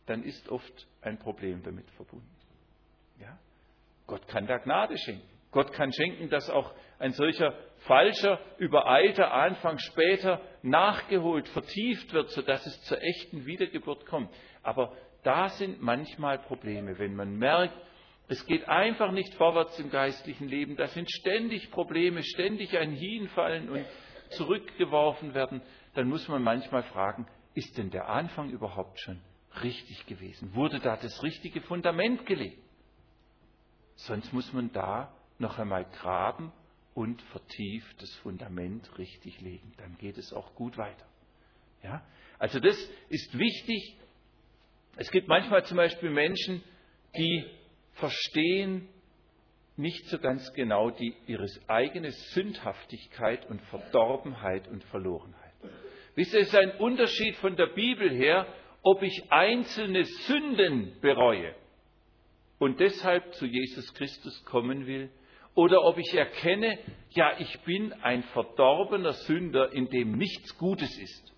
dann ist oft ein Problem damit verbunden. Ja? Gott kann da Gnade schenken. Gott kann schenken, dass auch ein solcher falscher, übereilter Anfang später nachgeholt, vertieft wird, sodass es zur echten Wiedergeburt kommt. Aber da sind manchmal Probleme, wenn man merkt, es geht einfach nicht vorwärts im geistlichen Leben. Da sind ständig Probleme, ständig ein Hinfallen und zurückgeworfen werden. Dann muss man manchmal fragen, ist denn der Anfang überhaupt schon richtig gewesen? Wurde da das richtige Fundament gelegt? Sonst muss man da noch einmal graben und vertieft das Fundament richtig legen. Dann geht es auch gut weiter. Ja? Also das ist wichtig. Es gibt manchmal zum Beispiel Menschen, die verstehen nicht so ganz genau die, ihre eigene Sündhaftigkeit und Verdorbenheit und Verlorenheit. Wisst ihr, es ist ein Unterschied von der Bibel her, ob ich einzelne Sünden bereue und deshalb zu Jesus Christus kommen will, oder ob ich erkenne, ja, ich bin ein verdorbener Sünder, in dem nichts Gutes ist.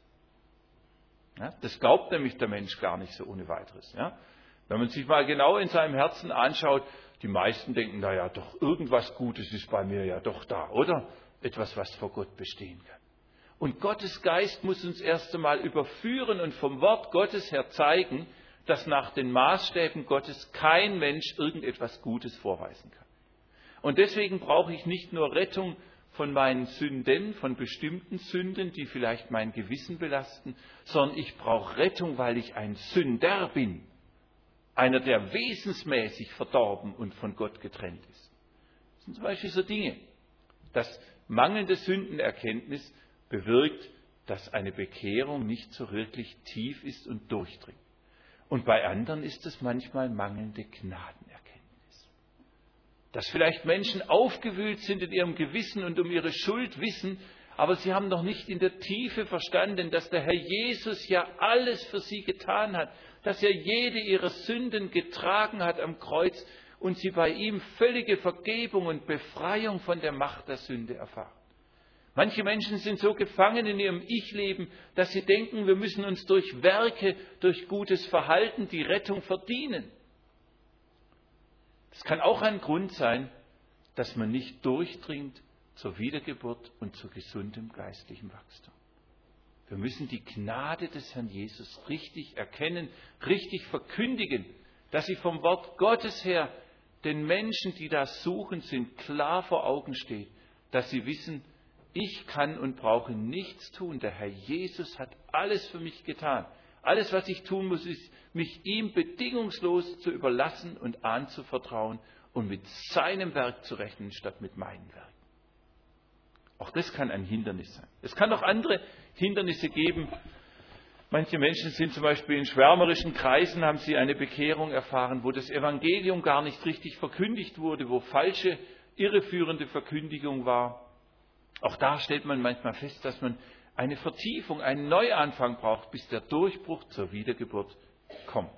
Ja, das glaubt nämlich der Mensch gar nicht so ohne weiteres. Ja? Wenn man sich mal genau in seinem Herzen anschaut, die meisten denken, naja, doch irgendwas Gutes ist bei mir ja doch da, oder? Etwas, was vor Gott bestehen kann. Und Gottes Geist muss uns erst einmal überführen und vom Wort Gottes her zeigen, dass nach den Maßstäben Gottes kein Mensch irgendetwas Gutes vorweisen kann. Und deswegen brauche ich nicht nur Rettung von meinen Sünden, von bestimmten Sünden, die vielleicht mein Gewissen belasten, sondern ich brauche Rettung, weil ich ein Sünder bin. Einer, der wesensmäßig verdorben und von Gott getrennt ist. Das sind zum Beispiel so Dinge. Das mangelnde Sündenerkenntnis bewirkt, dass eine Bekehrung nicht so wirklich tief ist und durchdringt. Und bei anderen ist es manchmal mangelnde Gnadenerkenntnis. Dass vielleicht Menschen aufgewühlt sind in ihrem Gewissen und um ihre Schuld wissen, aber sie haben noch nicht in der Tiefe verstanden, dass der Herr Jesus ja alles für sie getan hat, dass er jede ihrer Sünden getragen hat am Kreuz und sie bei ihm völlige Vergebung und Befreiung von der Macht der Sünde erfahren. Manche Menschen sind so gefangen in ihrem Ich-Leben, dass sie denken, wir müssen uns durch Werke, durch gutes Verhalten die Rettung verdienen. Das kann auch ein Grund sein, dass man nicht durchdringt zur Wiedergeburt und zu gesundem geistlichem Wachstum. Wir müssen die Gnade des Herrn Jesus richtig erkennen, richtig verkündigen, dass sie vom Wort Gottes her den Menschen, die das suchen, sind klar vor Augen steht, dass sie wissen, ich kann und brauche nichts tun. Der Herr Jesus hat alles für mich getan. Alles, was ich tun muss, ist, mich ihm bedingungslos zu überlassen und anzuvertrauen und mit seinem Werk zu rechnen, statt mit meinen Werken. Auch das kann ein Hindernis sein. Es kann auch andere Hindernisse geben. Manche Menschen sind zum Beispiel in schwärmerischen Kreisen, haben sie eine Bekehrung erfahren, wo das Evangelium gar nicht richtig verkündigt wurde, wo falsche, irreführende Verkündigung war. Auch da stellt man manchmal fest, dass man eine Vertiefung, einen Neuanfang braucht, bis der Durchbruch zur Wiedergeburt kommt.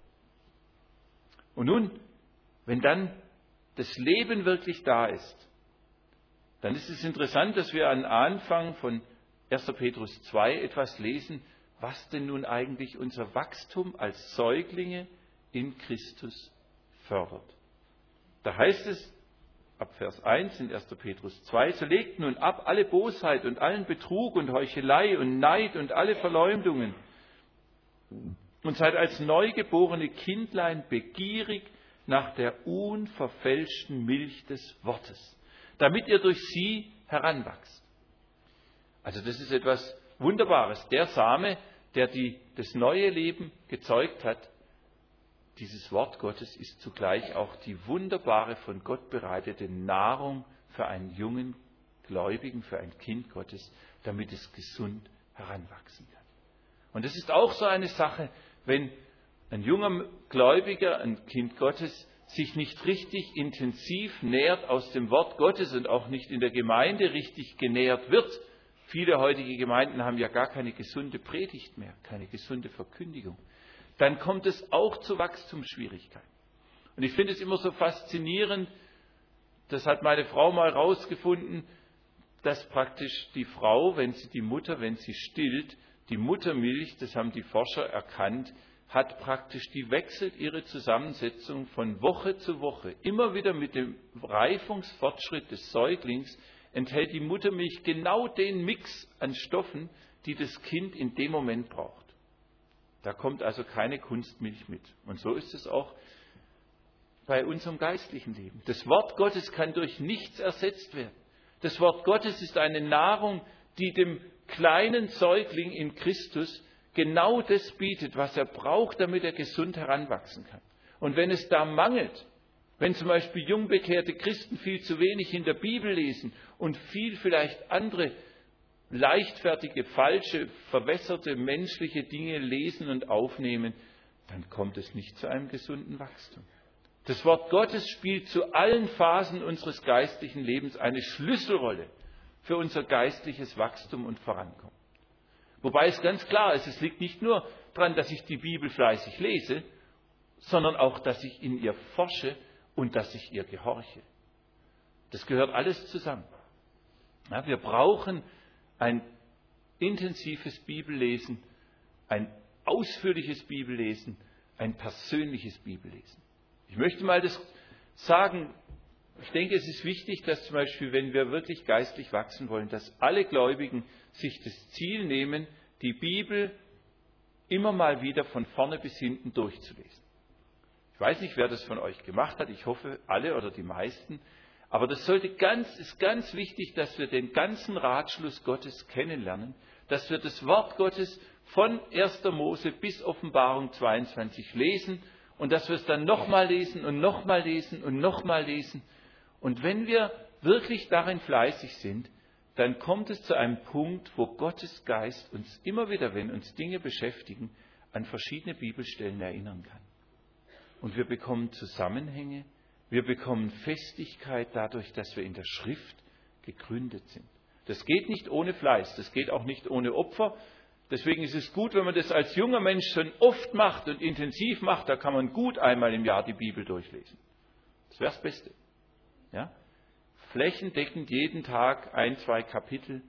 Und nun, wenn dann das Leben wirklich da ist, dann ist es interessant, dass wir am Anfang von erster Petrus zwei etwas lesen, was denn nun eigentlich unser Wachstum als Säuglinge in Christus fördert. Da heißt es, ab Vers eins in erster Petrus zwei, so legt nun ab alle Bosheit und allen Betrug und Heuchelei und Neid und alle Verleumdungen und seid als neugeborene Kindlein begierig nach der unverfälschten Milch des Wortes, damit ihr durch sie heranwachst. Also das ist etwas Wunderbares. Der Same, der die, das neue Leben gezeugt hat, dieses Wort Gottes ist zugleich auch die wunderbare, von Gott bereitete Nahrung für einen jungen Gläubigen, für ein Kind Gottes, damit es gesund heranwachsen kann. Und es ist auch so eine Sache, wenn ein junger Gläubiger, ein Kind Gottes, sich nicht richtig intensiv nährt aus dem Wort Gottes und auch nicht in der Gemeinde richtig genährt wird. Viele heutige Gemeinden haben ja gar keine gesunde Predigt mehr, keine gesunde Verkündigung. Dann kommt es auch zu Wachstumsschwierigkeiten. Und ich finde es immer so faszinierend, das hat meine Frau mal rausgefunden, dass praktisch die Frau, wenn sie die Mutter, wenn sie stillt, die Muttermilch, das haben die Forscher erkannt, hat praktisch, die wechselt ihre Zusammensetzung von Woche zu Woche. Immer wieder mit dem Reifungsfortschritt des Säuglings enthält die Muttermilch genau den Mix an Stoffen, die das Kind in dem Moment braucht. Da kommt also keine Kunstmilch mit. Und so ist es auch bei unserem geistlichen Leben. Das Wort Gottes kann durch nichts ersetzt werden. Das Wort Gottes ist eine Nahrung, die dem kleinen Säugling in Christus genau das bietet, was er braucht, damit er gesund heranwachsen kann. Und wenn es da mangelt, wenn zum Beispiel jungbekehrte Christen viel zu wenig in der Bibel lesen und viel vielleicht andere leichtfertige, falsche, verwässerte menschliche Dinge lesen und aufnehmen, dann kommt es nicht zu einem gesunden Wachstum. Das Wort Gottes spielt zu allen Phasen unseres geistlichen Lebens eine Schlüsselrolle für unser geistliches Wachstum und Vorankommen. Wobei es ganz klar ist, es liegt nicht nur daran, dass ich die Bibel fleißig lese, sondern auch, dass ich in ihr forsche und dass ich ihr gehorche. Das gehört alles zusammen. Ja, wir brauchen ein intensives Bibellesen, ein ausführliches Bibellesen, ein persönliches Bibellesen. Ich möchte mal das sagen, ich denke, es ist wichtig, dass zum Beispiel, wenn wir wirklich geistlich wachsen wollen, dass alle Gläubigen sich das Ziel nehmen, die Bibel immer mal wieder von vorne bis hinten durchzulesen. Ich weiß nicht, wer das von euch gemacht hat, ich hoffe alle oder die meisten, aber das sollte ganz, ist ganz wichtig, dass wir den ganzen Ratschluss Gottes kennenlernen, dass wir das Wort Gottes von erster Mose bis Offenbarung zweiundzwanzig lesen und dass wir es dann nochmal lesen und nochmal lesen und nochmal lesen. Und wenn wir wirklich darin fleißig sind, dann kommt es zu einem Punkt, wo Gottes Geist uns immer wieder, wenn uns Dinge beschäftigen, an verschiedene Bibelstellen erinnern kann. Und wir bekommen Zusammenhänge, wir bekommen Festigkeit dadurch, dass wir in der Schrift gegründet sind. Das geht nicht ohne Fleiß, das geht auch nicht ohne Opfer. Deswegen ist es gut, wenn man das als junger Mensch schon oft macht und intensiv macht, da kann man gut einmal im Jahr die Bibel durchlesen. Das wäre das Beste. Ja? Flächendeckend jeden Tag ein, zwei Kapitel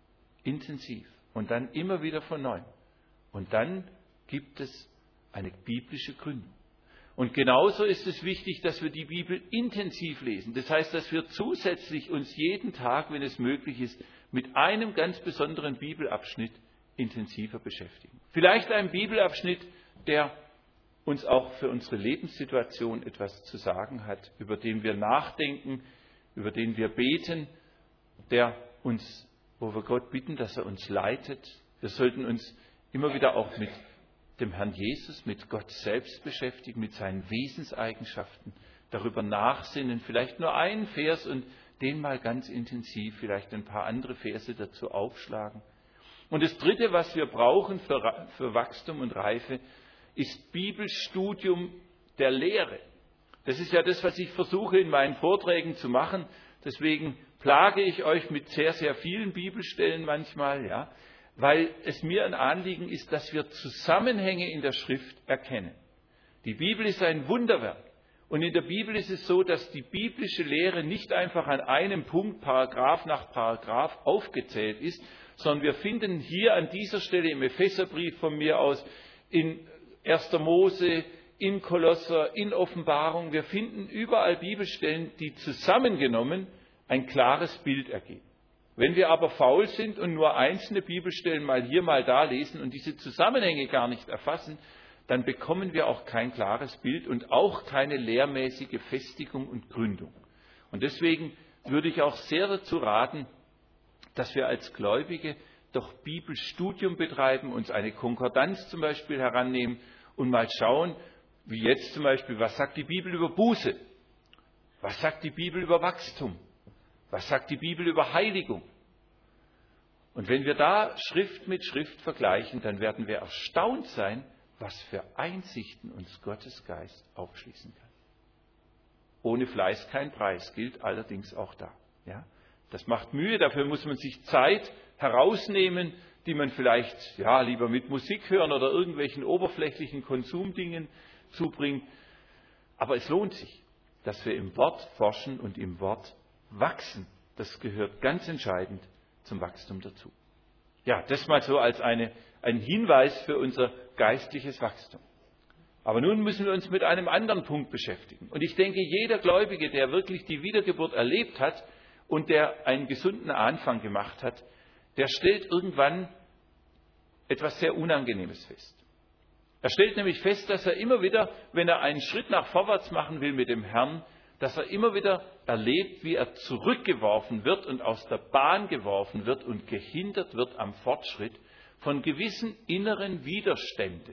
intensiv und dann immer wieder von neuem. Und dann gibt es eine biblische Gründung. Und genauso ist es wichtig, dass wir die Bibel intensiv lesen. Das heißt, dass wir zusätzlich uns jeden Tag, wenn es möglich ist, mit einem ganz besonderen Bibelabschnitt intensiver beschäftigen. Vielleicht ein Bibelabschnitt, der uns auch für unsere Lebenssituation etwas zu sagen hat, über den wir nachdenken, über den wir beten, der uns, wo wir Gott bitten, dass er uns leitet. Wir sollten uns immer wieder auch mit dem Herrn Jesus, mit Gott selbst beschäftigen, mit seinen Wesenseigenschaften, darüber nachsinnen, vielleicht nur einen Vers und den mal ganz intensiv, vielleicht ein paar andere Verse dazu aufschlagen. Und das Dritte, was wir brauchen für, für Wachstum und Reife, ist Bibelstudium der Lehre. Das ist ja das, was ich versuche in meinen Vorträgen zu machen. Deswegen plage ich euch mit sehr, sehr vielen Bibelstellen manchmal, ja, weil es mir ein Anliegen ist, dass wir Zusammenhänge in der Schrift erkennen. Die Bibel ist ein Wunderwerk. Und in der Bibel ist es so, dass die biblische Lehre nicht einfach an einem Punkt, Paragraph nach Paragraph, aufgezählt ist, sondern wir finden hier an dieser Stelle im Epheserbrief von mir aus, in erster Mose, in Kolosser, in Offenbarung, wir finden überall Bibelstellen, die zusammengenommen ein klares Bild ergeben. Wenn wir aber faul sind und nur einzelne Bibelstellen mal hier, mal da lesen und diese Zusammenhänge gar nicht erfassen, dann bekommen wir auch kein klares Bild und auch keine lehrmäßige Festigung und Gründung. Und deswegen würde ich auch sehr dazu raten, dass wir als Gläubige doch Bibelstudium betreiben, uns eine Konkordanz zum Beispiel herannehmen und mal schauen, wie jetzt zum Beispiel, was sagt die Bibel über Buße? Was sagt die Bibel über Wachstum? Was sagt die Bibel über Heiligung? Und wenn wir da Schrift mit Schrift vergleichen, dann werden wir erstaunt sein, was für Einsichten uns Gottes Geist aufschließen kann. Ohne Fleiß kein Preis, gilt allerdings auch da. Ja? Das macht Mühe, dafür muss man sich Zeit herausnehmen, die man vielleicht ja, lieber mit Musik hören oder irgendwelchen oberflächlichen Konsumdingen zubringt. Aber es lohnt sich, dass wir im Wort forschen und im Wort wachsen. Das gehört ganz entscheidend zum Wachstum dazu. Ja, das mal so als eine, ein Hinweis für unser geistliches Wachstum. Aber nun müssen wir uns mit einem anderen Punkt beschäftigen. Und ich denke, jeder Gläubige, der wirklich die Wiedergeburt erlebt hat und der einen gesunden Anfang gemacht hat, der stellt irgendwann etwas sehr Unangenehmes fest. Er stellt nämlich fest, dass er immer wieder, wenn er einen Schritt nach vorwärts machen will mit dem Herrn, dass er immer wieder erlebt, wie er zurückgeworfen wird und aus der Bahn geworfen wird und gehindert wird am Fortschritt von gewissen inneren Widerständen.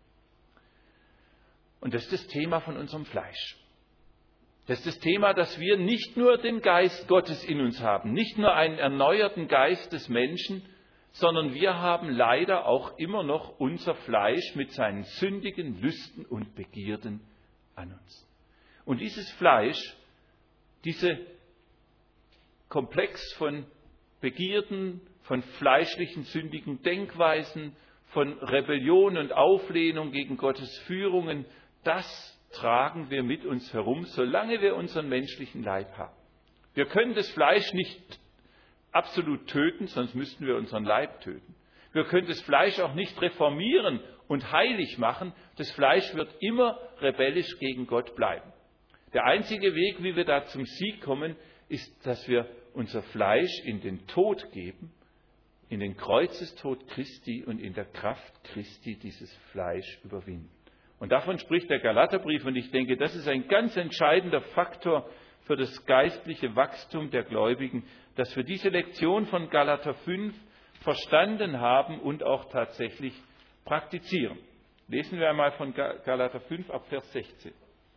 Und das ist das Thema von unserem Fleisch. Das ist das Thema, dass wir nicht nur den Geist Gottes in uns haben, nicht nur einen erneuerten Geist des Menschen, sondern wir haben leider auch immer noch unser Fleisch mit seinen sündigen Lüsten und Begierden an uns. Und dieses Fleisch, dieser Komplex von Begierden, von fleischlichen, sündigen Denkweisen, von Rebellion und Auflehnung gegen Gottes Führungen, das tragen wir mit uns herum, solange wir unseren menschlichen Leib haben. Wir können das Fleisch nicht absolut töten, sonst müssten wir unseren Leib töten. Wir können das Fleisch auch nicht reformieren und heilig machen. Das Fleisch wird immer rebellisch gegen Gott bleiben. Der einzige Weg, wie wir da zum Sieg kommen, ist, dass wir unser Fleisch in den Tod geben, in den Kreuzestod Christi und in der Kraft Christi dieses Fleisch überwinden. Und davon spricht der Galaterbrief und ich denke, das ist ein ganz entscheidender Faktor für das geistliche Wachstum der Gläubigen, dass wir diese Lektion von Galater fünf verstanden haben und auch tatsächlich praktizieren. Lesen wir einmal von Galater fünf ab Vers sechzehn.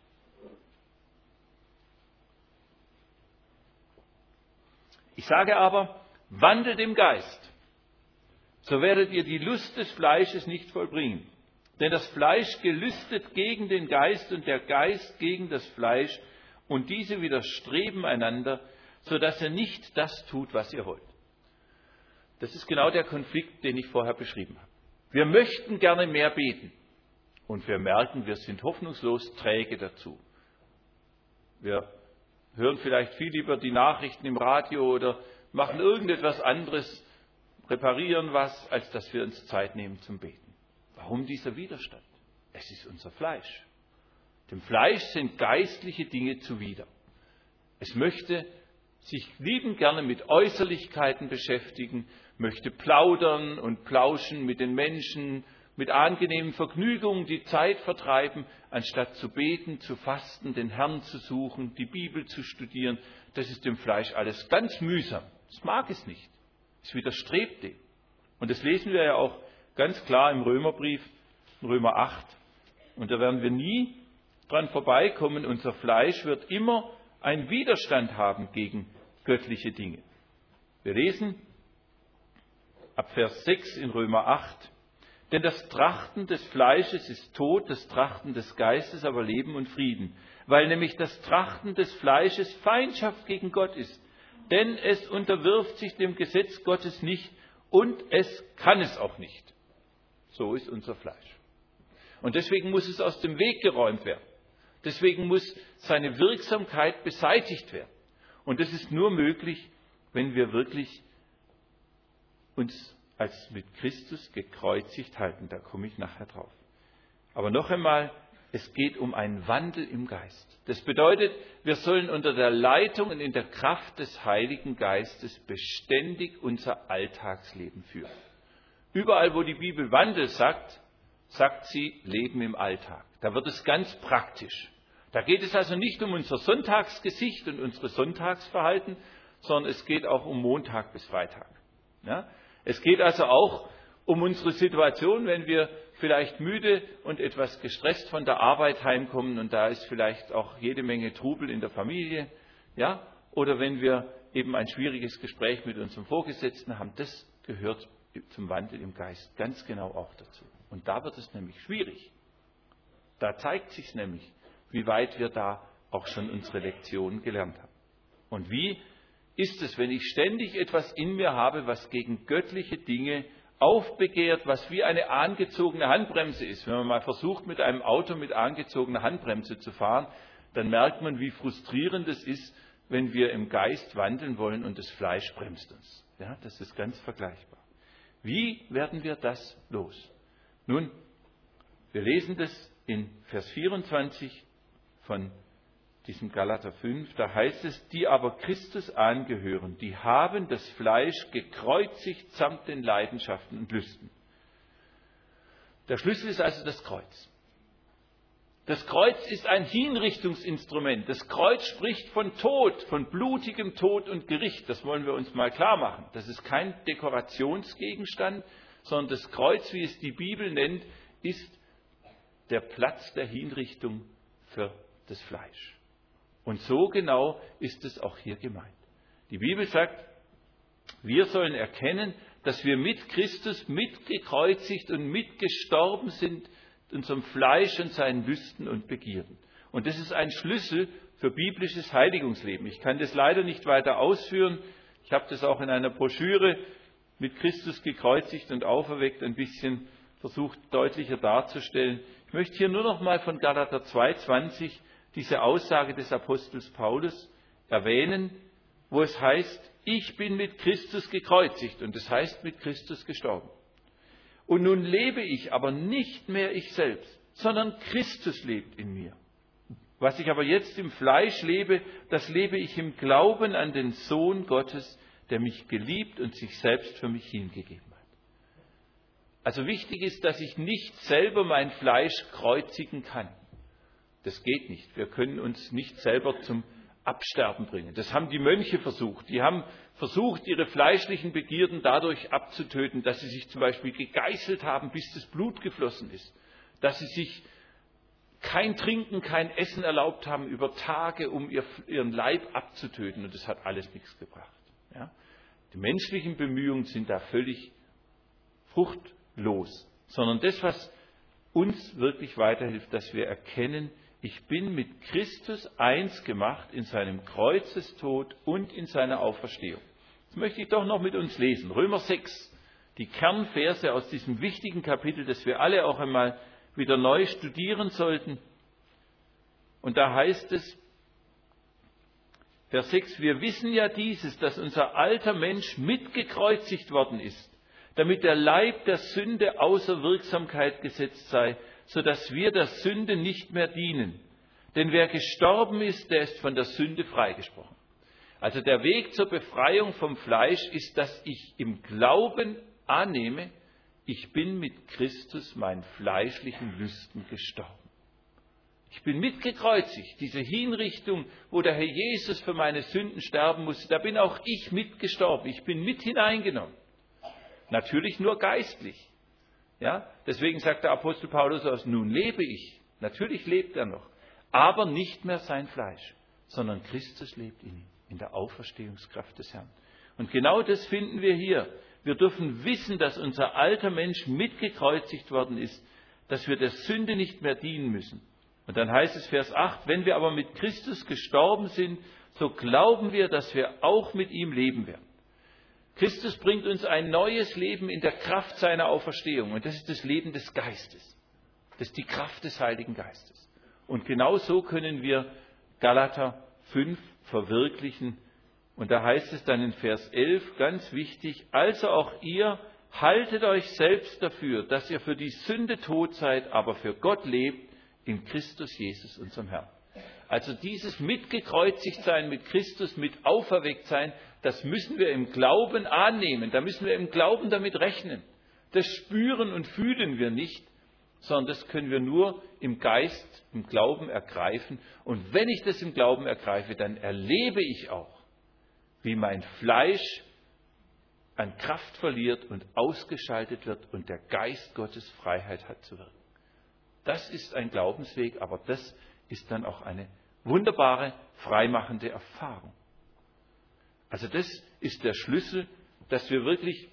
Ich sage aber, wandelt im Geist, so werdet ihr die Lust des Fleisches nicht vollbringen. Denn das Fleisch gelüstet gegen den Geist und der Geist gegen das Fleisch und diese widerstreben einander, sodass ihr nicht das tut, was ihr wollt. Das ist genau der Konflikt, den ich vorher beschrieben habe. Wir möchten gerne mehr beten und wir merken, wir sind hoffnungslos träge dazu. Wir hören vielleicht viel lieber die Nachrichten im Radio oder machen irgendetwas anderes, reparieren was, als dass wir uns Zeit nehmen zum Beten. Warum dieser Widerstand? Es ist unser Fleisch. Dem Fleisch sind geistliche Dinge zuwider. Es möchte sich liebend gerne mit Äußerlichkeiten beschäftigen, möchte plaudern und plauschen mit den Menschen, mit angenehmen Vergnügungen die Zeit vertreiben, anstatt zu beten, zu fasten, den Herrn zu suchen, die Bibel zu studieren. Das ist dem Fleisch alles ganz mühsam. Es mag es nicht. Es widerstrebt dem. Und das lesen wir ja auch ganz klar im Römerbrief, in Römer acht. Und da werden wir nie dran vorbeikommen. Unser Fleisch wird immer einen Widerstand haben gegen göttliche Dinge. Wir lesen ab Vers sechs in Römer acht. Denn das Trachten des Fleisches ist Tod, das Trachten des Geistes aber Leben und Frieden. Weil nämlich das Trachten des Fleisches Feindschaft gegen Gott ist. Denn es unterwirft sich dem Gesetz Gottes nicht und es kann es auch nicht. So ist unser Fleisch. Und deswegen muss es aus dem Weg geräumt werden. Deswegen muss seine Wirksamkeit beseitigt werden. Und das ist nur möglich, wenn wir wirklich uns als mit Christus gekreuzigt halten. Da komme ich nachher drauf. Aber noch einmal, es geht um einen Wandel im Geist. Das bedeutet, wir sollen unter der Leitung und in der Kraft des Heiligen Geistes beständig unser Alltagsleben führen. Überall, wo die Bibel Wandel sagt, sagt sie Leben im Alltag. Da wird es ganz praktisch. Da geht es also nicht um unser Sonntagsgesicht und unsere Sonntagsverhalten, sondern es geht auch um Montag bis Freitag. Ja? Es geht also auch um unsere Situation, wenn wir vielleicht müde und etwas gestresst von der Arbeit heimkommen und da ist vielleicht auch jede Menge Trubel in der Familie, ja? Oder wenn wir eben ein schwieriges Gespräch mit unserem Vorgesetzten haben, das gehört zum Wandel im Geist ganz genau auch dazu. Und da wird es nämlich schwierig. Da zeigt sich nämlich, wie weit wir da auch schon unsere Lektionen gelernt haben. Und wie ist es, wenn ich ständig etwas in mir habe, was gegen göttliche Dinge aufbegehrt, was wie eine angezogene Handbremse ist. Wenn man mal versucht, mit einem Auto mit angezogener Handbremse zu fahren, dann merkt man, wie frustrierend es ist, wenn wir im Geist wandeln wollen und das Fleisch bremst uns. Ja, das ist ganz vergleichbar. Wie werden wir das los? Nun, wir lesen das in Vers vierundzwanzig von diesem Galater fünf, da heißt es, die aber Christus angehören, die haben das Fleisch gekreuzigt samt den Leidenschaften und Lüsten. Der Schlüssel ist also das Kreuz. Das Kreuz ist ein Hinrichtungsinstrument. Das Kreuz spricht von Tod, von blutigem Tod und Gericht. Das wollen wir uns mal klar machen. Das ist kein Dekorationsgegenstand, sondern das Kreuz, wie es die Bibel nennt, ist der Platz der Hinrichtung für das Fleisch. Und so genau ist es auch hier gemeint. Die Bibel sagt, wir sollen erkennen, dass wir mit Christus mitgekreuzigt und mitgestorben sind, unserem Fleisch und seinen Lüsten und Begierden. Und das ist ein Schlüssel für biblisches Heiligungsleben. Ich kann das leider nicht weiter ausführen. Ich habe das auch in einer Broschüre mit Christus gekreuzigt und auferweckt ein bisschen versucht deutlicher darzustellen. Ich möchte hier nur noch mal von Galater zwei zwanzig diese Aussage des Apostels Paulus erwähnen, wo es heißt, ich bin mit Christus gekreuzigt und das heißt mit Christus gestorben. Und nun lebe ich aber nicht mehr ich selbst, sondern Christus lebt in mir. Was ich aber jetzt im Fleisch lebe, das lebe ich im Glauben an den Sohn Gottes, der mich geliebt und sich selbst für mich hingegeben hat. Also wichtig ist, dass ich nicht selber mein Fleisch kreuzigen kann. Das geht nicht. Wir können uns nicht selber zum Absterben bringen. Das haben die Mönche versucht. Die haben versucht, ihre fleischlichen Begierden dadurch abzutöten, dass sie sich zum Beispiel gegeißelt haben, bis das Blut geflossen ist. Dass sie sich kein Trinken, kein Essen erlaubt haben über Tage, um ihr, ihren Leib abzutöten. Und das hat alles nichts gebracht. Ja? Die menschlichen Bemühungen sind da völlig fruchtlos. Sondern das, was uns wirklich weiterhilft, dass wir erkennen, ich bin mit Christus eins gemacht in seinem Kreuzestod und in seiner Auferstehung. Das möchte ich doch noch mit uns lesen. Römer sechs, die Kernverse aus diesem wichtigen Kapitel, das wir alle auch einmal wieder neu studieren sollten. Und da heißt es, Vers sechs, wir wissen ja dieses, dass unser alter Mensch mitgekreuzigt worden ist, damit der Leib der Sünde außer Wirksamkeit gesetzt sei, sodass wir der Sünde nicht mehr dienen. Denn wer gestorben ist, der ist von der Sünde freigesprochen. Also der Weg zur Befreiung vom Fleisch ist, dass ich im Glauben annehme, ich bin mit Christus meinen fleischlichen Lüsten gestorben. Ich bin mitgekreuzigt. Diese Hinrichtung, wo der Herr Jesus für meine Sünden sterben musste, da bin auch ich mitgestorben. Ich bin mit hineingenommen. Natürlich nur geistlich. Ja, deswegen sagt der Apostel Paulus aus, nun lebe ich. Natürlich lebt er noch, aber nicht mehr sein Fleisch, sondern Christus lebt in ihm, in der Auferstehungskraft des Herrn. Und genau das finden wir hier. Wir dürfen wissen, dass unser alter Mensch mitgekreuzigt worden ist, dass wir der Sünde nicht mehr dienen müssen. Und dann heißt es Vers acht, wenn wir aber mit Christus gestorben sind, so glauben wir, dass wir auch mit ihm leben werden. Christus bringt uns ein neues Leben in der Kraft seiner Auferstehung. Und das ist das Leben des Geistes. Das ist die Kraft des Heiligen Geistes. Und genau so können wir Galater fünf verwirklichen. Und da heißt es dann in Vers elf, ganz wichtig, also auch ihr haltet euch selbst dafür, dass ihr für die Sünde tot seid, aber für Gott lebt in Christus Jesus, unserem Herrn. Also dieses Mitgekreuzigtsein mit Christus, mit Auferwecktsein, das müssen wir im Glauben annehmen. Da müssen wir im Glauben damit rechnen. Das spüren und fühlen wir nicht, sondern das können wir nur im Geist, im Glauben ergreifen. Und wenn ich das im Glauben ergreife, dann erlebe ich auch, wie mein Fleisch an Kraft verliert und ausgeschaltet wird und der Geist Gottes Freiheit hat zu wirken. Das ist ein Glaubensweg, aber das ist dann auch eine wunderbare, freimachende Erfahrung. Also das ist der Schlüssel, dass wir wirklich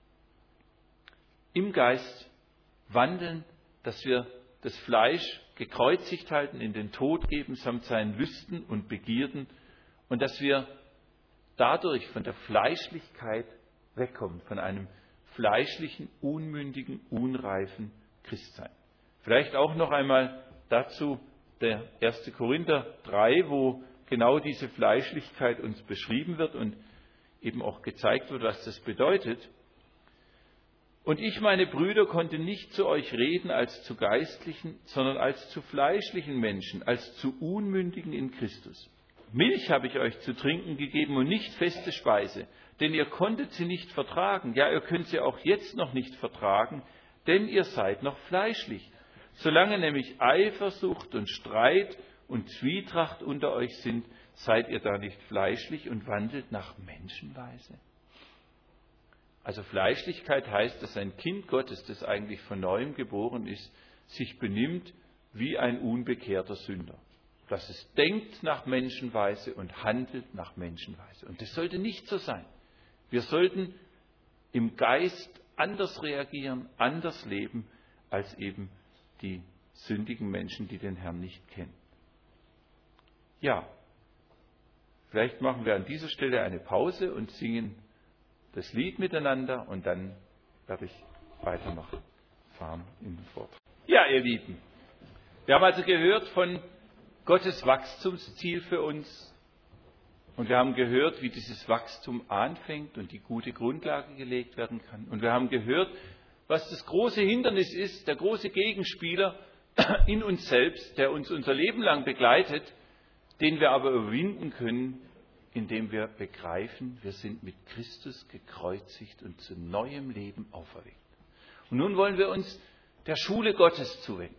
im Geist wandeln, dass wir das Fleisch gekreuzigt halten, in den Tod geben, samt seinen Lüsten und Begierden und dass wir dadurch von der Fleischlichkeit wegkommen, von einem fleischlichen, unmündigen, unreifen Christsein. Vielleicht auch noch einmal dazu der erste Korinther drei, wo genau diese Fleischlichkeit uns beschrieben wird und eben auch gezeigt wird, was das bedeutet. Und ich, meine Brüder, konnte nicht zu euch reden als zu geistlichen, sondern als zu fleischlichen Menschen, als zu Unmündigen in Christus. Milch habe ich euch zu trinken gegeben und nicht feste Speise, denn ihr konntet sie nicht vertragen. Ja, ihr könnt sie auch jetzt noch nicht vertragen, denn ihr seid noch fleischlich. Solange nämlich Eifersucht und Streit und Zwietracht unter euch sind, seid ihr da nicht fleischlich und wandelt nach Menschenweise? Also Fleischlichkeit heißt, dass ein Kind Gottes, das eigentlich von Neuem geboren ist, sich benimmt wie ein unbekehrter Sünder. Dass es denkt nach Menschenweise und handelt nach Menschenweise. Und das sollte nicht so sein. Wir sollten im Geist anders reagieren, anders leben, als eben die sündigen Menschen, die den Herrn nicht kennen. Ja, vielleicht machen wir an dieser Stelle eine Pause und singen das Lied miteinander und dann werde ich weiter noch fahren in den Vortrag. Ja, ihr Lieben, wir haben also gehört von Gottes Wachstumsziel für uns und wir haben gehört, wie dieses Wachstum anfängt und die gute Grundlage gelegt werden kann. Und wir haben gehört, was das große Hindernis ist, der große Gegenspieler in uns selbst, der uns unser Leben lang begleitet, den wir aber überwinden können, indem wir begreifen, wir sind mit Christus gekreuzigt und zu neuem Leben auferweckt. Und nun wollen wir uns der Schule Gottes zuwenden.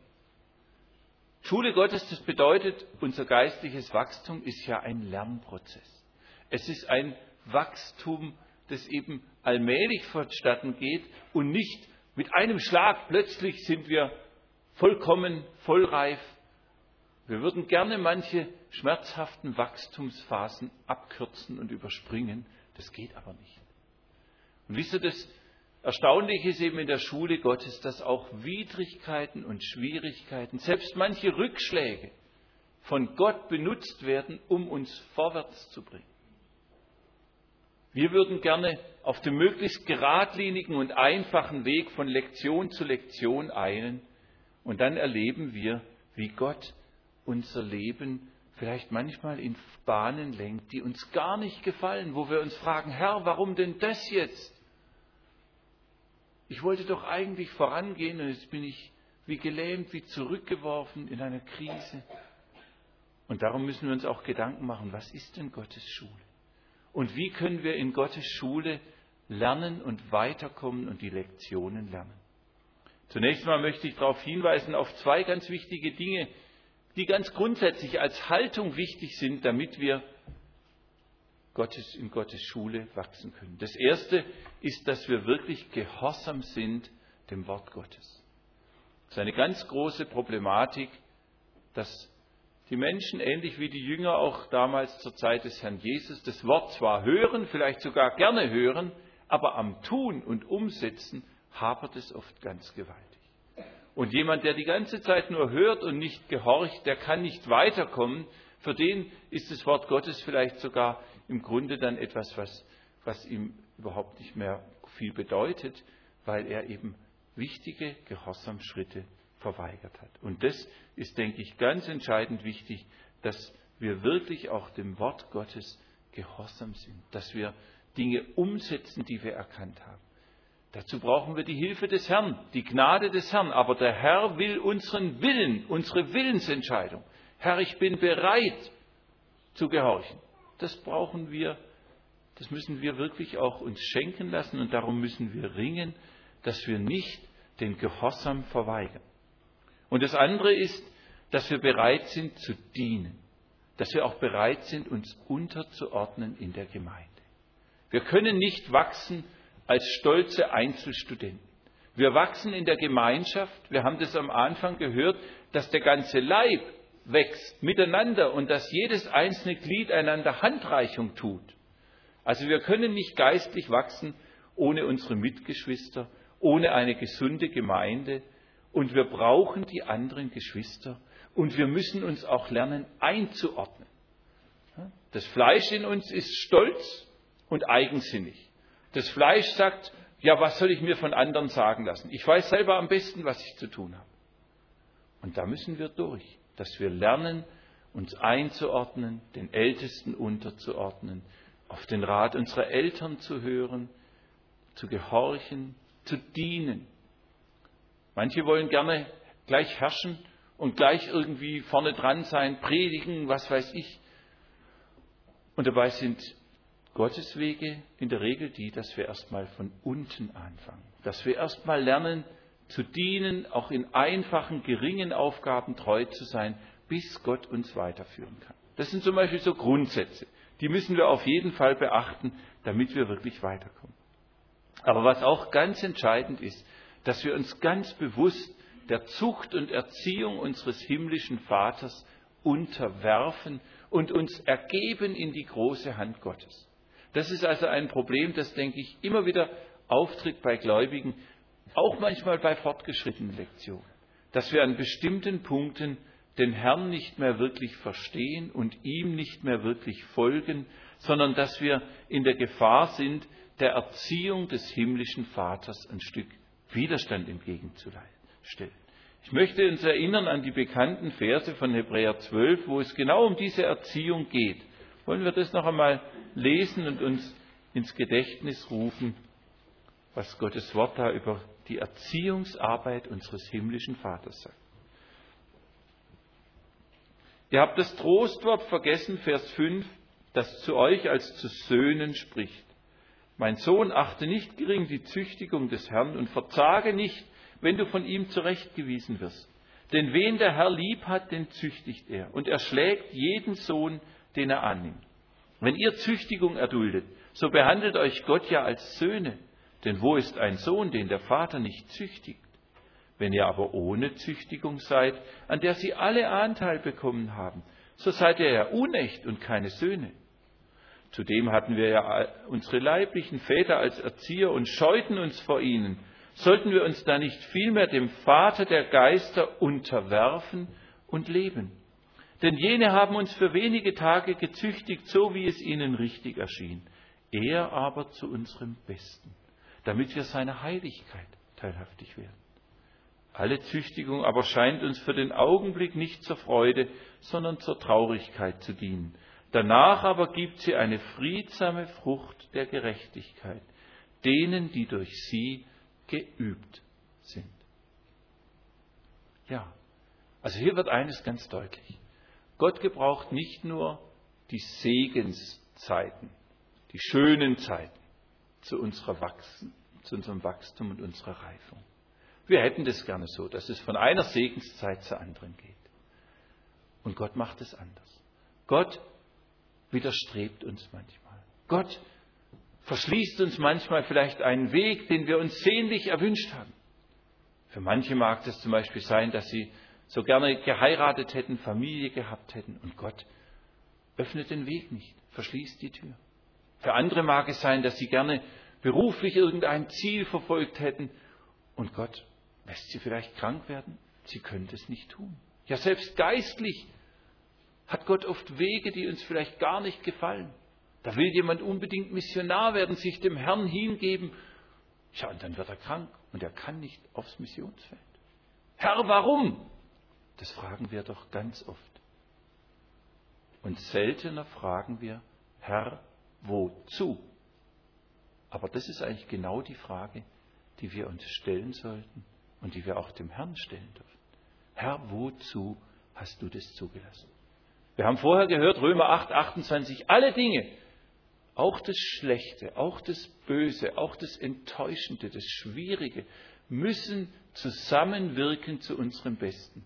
Schule Gottes, das bedeutet, unser geistliches Wachstum ist ja ein Lernprozess. Es ist ein Wachstum, das eben allmählich vonstatten geht und nicht mit einem Schlag plötzlich sind wir vollkommen, vollreif. Wir würden gerne manche schmerzhaften Wachstumsphasen abkürzen und überspringen. Das geht aber nicht. Und wisst ihr, das Erstaunliche ist eben in der Schule Gottes, dass auch Widrigkeiten und Schwierigkeiten, selbst manche Rückschläge von Gott benutzt werden, um uns vorwärts zu bringen. Wir würden gerne auf dem möglichst geradlinigen und einfachen Weg von Lektion zu Lektion eilen und dann erleben wir, wie Gott unser Leben vielleicht manchmal in Bahnen lenkt, die uns gar nicht gefallen, wo wir uns fragen, Herr, warum denn das jetzt? Ich wollte doch eigentlich vorangehen und jetzt bin ich wie gelähmt, wie zurückgeworfen in einer Krise. Und darum müssen wir uns auch Gedanken machen, was ist denn Gottes Schule? Und wie können wir in Gottes Schule lernen und weiterkommen und die Lektionen lernen? Zunächst mal möchte ich darauf hinweisen, auf zwei ganz wichtige Dinge, die ganz grundsätzlich als Haltung wichtig sind, damit wir Gottes, in Gottes Schule wachsen können. Das erste ist, dass wir wirklich gehorsam sind dem Wort Gottes. Das ist eine ganz große Problematik, dass die Menschen, ähnlich wie die Jünger auch damals zur Zeit des Herrn Jesus, das Wort zwar hören, vielleicht sogar gerne hören, aber am Tun und Umsetzen hapert es oft ganz gewaltig. Und jemand, der die ganze Zeit nur hört und nicht gehorcht, der kann nicht weiterkommen. Für den ist das Wort Gottes vielleicht sogar im Grunde dann etwas, was, was ihm überhaupt nicht mehr viel bedeutet, weil er eben wichtige Gehorsamschritte verweigert hat. Und das ist, denke ich, ganz entscheidend wichtig, dass wir wirklich auch dem Wort Gottes gehorsam sind, dass wir Dinge umsetzen, die wir erkannt haben. Dazu brauchen wir die Hilfe des Herrn, die Gnade des Herrn. Aber der Herr will unseren Willen, unsere Willensentscheidung. Herr, ich bin bereit zu gehorchen. Das brauchen wir, das müssen wir wirklich auch uns schenken lassen und darum müssen wir ringen, dass wir nicht den Gehorsam verweigern. Und das andere ist, dass wir bereit sind zu dienen, dass wir auch bereit sind, uns unterzuordnen in der Gemeinde. Wir können nicht wachsen als stolze Einzelstudenten. Wir wachsen in der Gemeinschaft. Wir haben das am Anfang gehört, dass der ganze Leib wächst miteinander und dass jedes einzelne Glied einander Handreichung tut. Also wir können nicht geistlich wachsen ohne unsere Mitgeschwister, ohne eine gesunde Gemeinde. Und wir brauchen die anderen Geschwister. Und wir müssen uns auch lernen, einzuordnen. Das Fleisch in uns ist stolz und eigensinnig. Das Fleisch sagt, ja, was soll ich mir von anderen sagen lassen? Ich weiß selber am besten, was ich zu tun habe. Und da müssen wir durch, dass wir lernen, uns einzuordnen, den Ältesten unterzuordnen, auf den Rat unserer Eltern zu hören, zu gehorchen, zu dienen. Manche wollen gerne gleich herrschen und gleich irgendwie vorne dran sein, predigen, was weiß ich. Und dabei sind Gottes Wege in der Regel die, dass wir erstmal von unten anfangen. Dass wir erstmal lernen zu dienen, auch in einfachen, geringen Aufgaben treu zu sein, bis Gott uns weiterführen kann. Das sind zum Beispiel so Grundsätze. Die müssen wir auf jeden Fall beachten, damit wir wirklich weiterkommen. Aber was auch ganz entscheidend ist, dass wir uns ganz bewusst der Zucht und Erziehung unseres himmlischen Vaters unterwerfen und uns ergeben in die große Hand Gottes. Das ist also ein Problem, das, denke ich, immer wieder auftritt bei Gläubigen, auch manchmal bei fortgeschrittenen Lektionen, dass wir an bestimmten Punkten den Herrn nicht mehr wirklich verstehen und ihm nicht mehr wirklich folgen, sondern dass wir in der Gefahr sind, der Erziehung des himmlischen Vaters ein Stück Widerstand entgegenzustellen. Ich möchte uns erinnern an die bekannten Verse von Hebräer zwölf, wo es genau um diese Erziehung geht. Wollen wir das noch einmal lesen und uns ins Gedächtnis rufen, was Gottes Wort da über die Erziehungsarbeit unseres himmlischen Vaters sagt. Ihr habt das Trostwort vergessen, Vers fünf, das zu euch als zu Söhnen spricht. Mein Sohn, achte nicht gering die Züchtigung des Herrn und verzage nicht, wenn du von ihm zurechtgewiesen wirst. Denn wen der Herr lieb hat, den züchtigt er. Und er schlägt jeden Sohn, den er annimmt. Wenn ihr Züchtigung erduldet, so behandelt euch Gott ja als Söhne. Denn wo ist ein Sohn, den der Vater nicht züchtigt? Wenn ihr aber ohne Züchtigung seid, an der sie alle Anteil bekommen haben, so seid ihr ja unecht und keine Söhne. Zudem hatten wir ja unsere leiblichen Väter als Erzieher und scheuten uns vor ihnen. Sollten wir uns da nicht vielmehr dem Vater der Geister unterwerfen und leben? Denn jene haben uns für wenige Tage gezüchtigt, so wie es ihnen richtig erschien. Er aber zu unserem Besten, damit wir seiner Heiligkeit teilhaftig werden. Alle Züchtigung aber scheint uns für den Augenblick nicht zur Freude, sondern zur Traurigkeit zu dienen. Danach aber gibt sie eine friedsame Frucht der Gerechtigkeit, denen, die durch sie geübt sind. Ja, also hier wird eines ganz deutlich. Gott gebraucht nicht nur die Segenszeiten, die schönen Zeiten zu, unserer Wachsen, zu unserem Wachstum und unserer Reifung. Wir hätten das gerne so, dass es von einer Segenszeit zur anderen geht. Und Gott macht es anders. Gott widerstrebt uns manchmal. Gott verschließt uns manchmal vielleicht einen Weg, den wir uns sehnlich erwünscht haben. Für manche mag es zum Beispiel sein, dass sie so gerne geheiratet hätten, Familie gehabt hätten. Und Gott öffnet den Weg nicht, verschließt die Tür. Für andere mag es sein, dass sie gerne beruflich irgendein Ziel verfolgt hätten. Und Gott lässt sie vielleicht krank werden. Sie können das nicht tun. Ja, selbst geistlich hat Gott oft Wege, die uns vielleicht gar nicht gefallen. Da will jemand unbedingt Missionar werden, sich dem Herrn hingeben. Ja, und dann wird er krank und er kann nicht aufs Missionsfeld. Herr, warum? Das fragen wir doch ganz oft. Und seltener fragen wir, Herr, wozu? Aber das ist eigentlich genau die Frage, die wir uns stellen sollten und die wir auch dem Herrn stellen dürfen. Herr, wozu hast du das zugelassen? Wir haben vorher gehört, Römer acht, achtundzwanzig, alle Dinge, auch das Schlechte, auch das Böse, auch das Enttäuschende, das Schwierige, müssen zusammenwirken zu unserem Besten,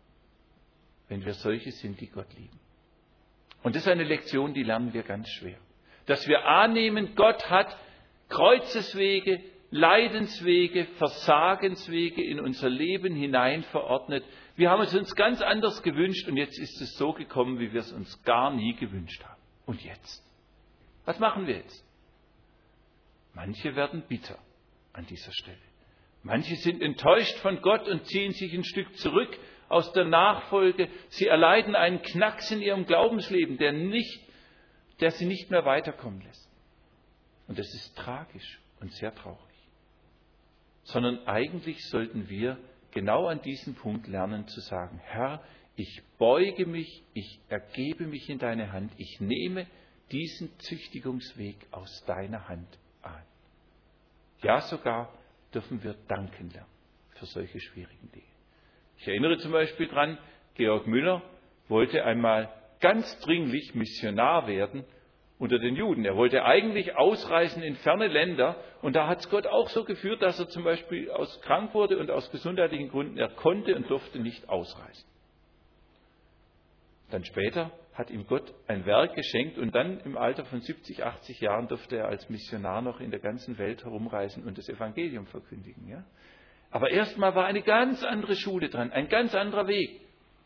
wenn wir solche sind, die Gott lieben. Und das ist eine Lektion, die lernen wir ganz schwer. Dass wir annehmen, Gott hat Kreuzeswege, Leidenswege, Versagenswege in unser Leben hinein verordnet. Wir haben es uns ganz anders gewünscht und jetzt ist es so gekommen, wie wir es uns gar nie gewünscht haben. Und jetzt? Was machen wir jetzt? Manche werden bitter an dieser Stelle. Manche sind enttäuscht von Gott und ziehen sich ein Stück zurück aus der Nachfolge. Sie erleiden einen Knacks in ihrem Glaubensleben, der, nicht, der sie nicht mehr weiterkommen lässt. Und das ist tragisch und sehr traurig. Sondern eigentlich sollten wir genau an diesem Punkt lernen zu sagen, Herr, ich beuge mich, ich ergebe mich in deine Hand, ich nehme diesen Züchtigungsweg aus deiner Hand an. Ja, sogar dürfen wir danken lernen für solche schwierigen Dinge. Ich erinnere zum Beispiel dran, Georg Müller wollte einmal ganz dringlich Missionar werden unter den Juden. Er wollte eigentlich ausreisen in ferne Länder und da hat es Gott auch so geführt, dass er zum Beispiel aus krank wurde und aus gesundheitlichen Gründen, er konnte und durfte nicht ausreisen. Dann später hat ihm Gott ein Werk geschenkt und dann im Alter von siebzig, achtzig Jahren durfte er als Missionar noch in der ganzen Welt herumreisen und das Evangelium verkündigen. Ja? Aber erstmal war eine ganz andere Schule dran, ein ganz anderer Weg.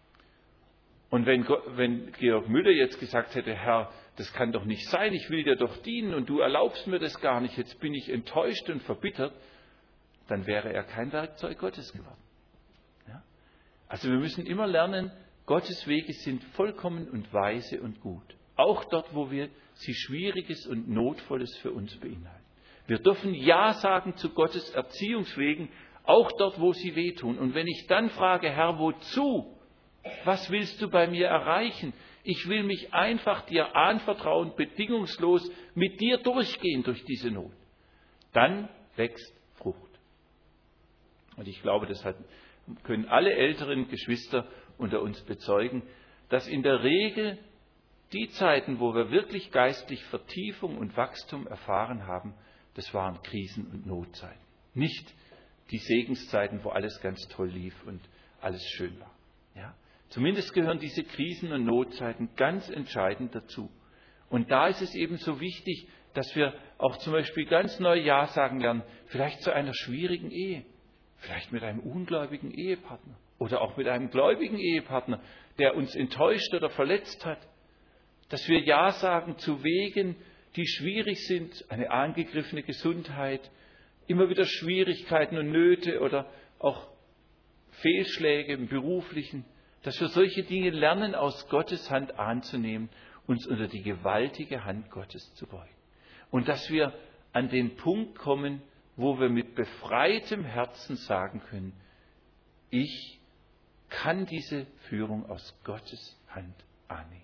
Und wenn, wenn Georg Müller jetzt gesagt hätte, Herr, das kann doch nicht sein, ich will dir doch dienen und du erlaubst mir das gar nicht, jetzt bin ich enttäuscht und verbittert, dann wäre er kein Werkzeug Gottes geworden. Ja? Also wir müssen immer lernen, Gottes Wege sind vollkommen und weise und gut. Auch dort, wo wir sie Schwieriges und Notvolles für uns beinhalten. Wir dürfen Ja sagen zu Gottes Erziehungswegen, auch dort, wo sie wehtun. Und wenn ich dann frage, Herr, wozu? Was willst du bei mir erreichen? Ich will mich einfach dir anvertrauen, bedingungslos mit dir durchgehen durch diese Not. Dann wächst Frucht. Und ich glaube, das hat, können alle älteren Geschwister unter uns bezeugen, dass in der Regel die Zeiten, wo wir wirklich geistlich Vertiefung und Wachstum erfahren haben, das waren Krisen- und Notzeiten. Nicht die Segenszeiten, wo alles ganz toll lief und alles schön war. Ja? Zumindest gehören diese Krisen- und Notzeiten ganz entscheidend dazu. Und da ist es eben so wichtig, dass wir auch zum Beispiel ganz neu Ja sagen lernen, vielleicht zu einer schwierigen Ehe, vielleicht mit einem ungläubigen Ehepartner oder auch mit einem gläubigen Ehepartner, der uns enttäuscht oder verletzt hat. Dass wir Ja sagen zu Wegen, die schwierig sind, eine angegriffene Gesundheit, immer wieder Schwierigkeiten und Nöte oder auch Fehlschläge im Beruflichen, dass wir solche Dinge lernen, aus Gottes Hand anzunehmen, uns unter die gewaltige Hand Gottes zu beugen. Und dass wir an den Punkt kommen, wo wir mit befreitem Herzen sagen können, ich kann diese Führung aus Gottes Hand annehmen.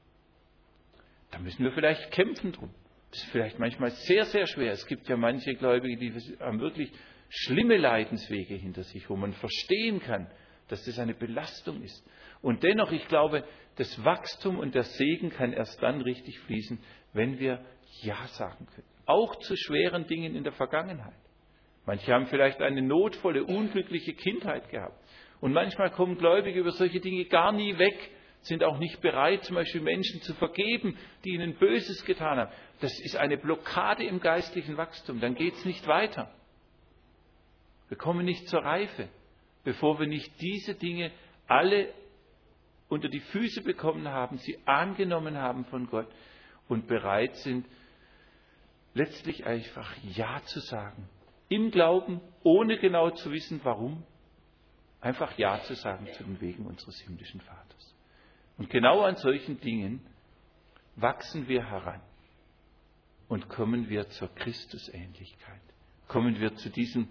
Da müssen wir vielleicht kämpfen drum. Das ist vielleicht manchmal sehr, sehr schwer. Es gibt ja manche Gläubige, die haben wirklich schlimme Leidenswege hinter sich, wo man verstehen kann, dass das eine Belastung ist. Und dennoch, ich glaube, das Wachstum und der Segen kann erst dann richtig fließen, wenn wir Ja sagen können. Auch zu schweren Dingen in der Vergangenheit. Manche haben vielleicht eine notvolle, unglückliche Kindheit gehabt. Und manchmal kommen Gläubige über solche Dinge gar nie weg, sind auch nicht bereit, zum Beispiel Menschen zu vergeben, die ihnen Böses getan haben. Das ist eine Blockade im geistlichen Wachstum. Dann geht es nicht weiter. Wir kommen nicht zur Reife, bevor wir nicht diese Dinge alle unter die Füße bekommen haben, sie angenommen haben von Gott und bereit sind, letztlich einfach Ja zu sagen. Im Glauben, ohne genau zu wissen, warum. Einfach Ja zu sagen zu den Wegen unseres himmlischen Vaters. Und genau an solchen Dingen wachsen wir heran und kommen wir zur Christusähnlichkeit. Kommen wir zu diesem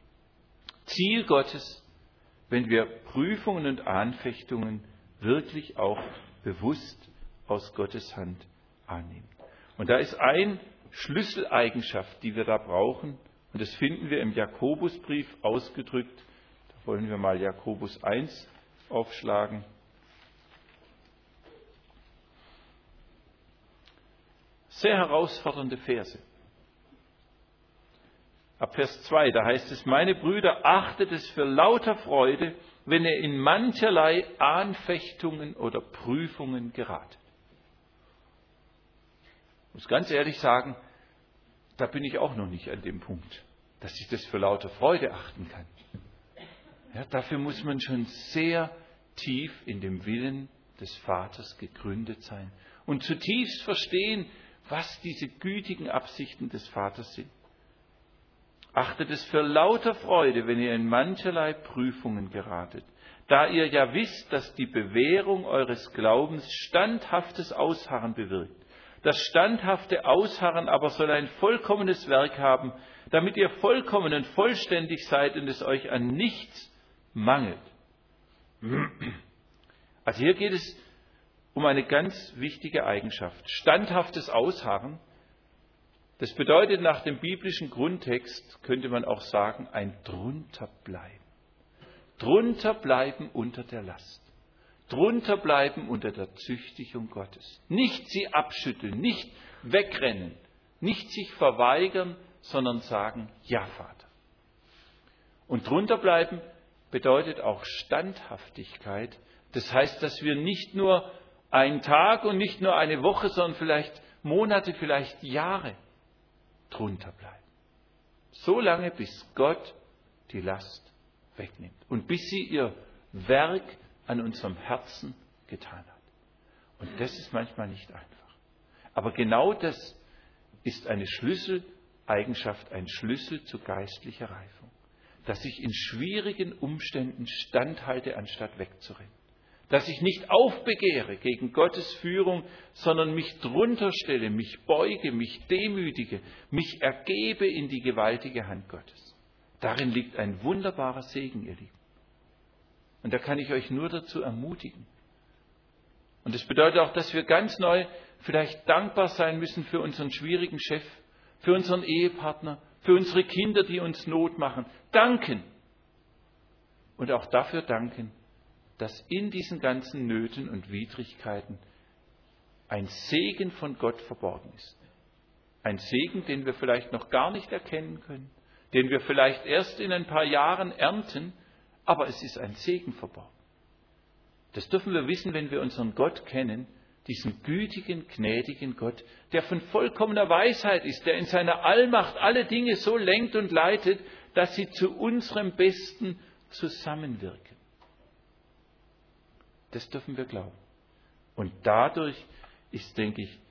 Ziel Gottes, wenn wir Prüfungen und Anfechtungen wirklich auch bewusst aus Gottes Hand annehmen. Und da ist eine Schlüsseleigenschaft, die wir da brauchen, und das finden wir im Jakobusbrief ausgedrückt. Da wollen wir mal Jakobus eins aufschlagen. Sehr herausfordernde Verse. Ab Vers zwei, da heißt es, meine Brüder, achtet es für lauter Freude, wenn ihr in mancherlei Anfechtungen oder Prüfungen geratet. Ich muss ganz ehrlich sagen, da bin ich auch noch nicht an dem Punkt, dass ich das für lauter Freude achten kann. Ja, dafür muss man schon sehr tief in dem Willen des Vaters gegründet sein und zutiefst verstehen, was diese gütigen Absichten des Vaters sind. Achtet es für lauter Freude, wenn ihr in mancherlei Prüfungen geratet, da ihr ja wisst, dass die Bewährung eures Glaubens standhaftes Ausharren bewirkt. Das standhafte Ausharren aber soll ein vollkommenes Werk haben, damit ihr vollkommen und vollständig seid und es euch an nichts mangelt. Also hier geht es um eine ganz wichtige Eigenschaft. Standhaftes Ausharren, Das bedeutet nach dem biblischen Grundtext, könnte man auch sagen, ein Drunterbleiben. Drunterbleiben unter der Last. Drunterbleiben unter der Züchtigung Gottes. Nicht sie abschütteln, nicht wegrennen, nicht sich verweigern, sondern sagen, ja Vater. Und drunterbleiben bedeutet auch Standhaftigkeit. Das heißt, dass wir nicht nur einen Tag und nicht nur eine Woche, sondern vielleicht Monate, vielleicht Jahre drunter bleiben. So lange, bis Gott die Last wegnimmt und bis sie ihr Werk an unserem Herzen getan hat. Und das ist manchmal nicht einfach. Aber genau das ist eine Schlüsseleigenschaft, ein Schlüssel zu geistlicher Reifung. Dass ich in schwierigen Umständen standhalte, anstatt wegzurennen. Dass ich nicht aufbegehre gegen Gottes Führung, sondern mich drunter stelle, mich beuge, mich demütige, mich ergebe in die gewaltige Hand Gottes. Darin liegt ein wunderbarer Segen, ihr Lieben. Und da kann ich euch nur dazu ermutigen. Und das bedeutet auch, dass wir ganz neu vielleicht dankbar sein müssen für unseren schwierigen Chef, für unseren Ehepartner, für unsere Kinder, die uns Not machen. Danken. Und auch dafür danken, dass in diesen ganzen Nöten und Widrigkeiten ein Segen von Gott verborgen ist. Ein Segen, den wir vielleicht noch gar nicht erkennen können, den wir vielleicht erst in ein paar Jahren ernten, aber es ist ein Segen verborgen. Das dürfen wir wissen, wenn wir unseren Gott kennen, diesen gütigen, gnädigen Gott, der von vollkommener Weisheit ist, der in seiner Allmacht alle Dinge so lenkt und leitet, dass sie zu unserem Besten zusammenwirken. Das dürfen wir glauben. Und dadurch ist, denke ich,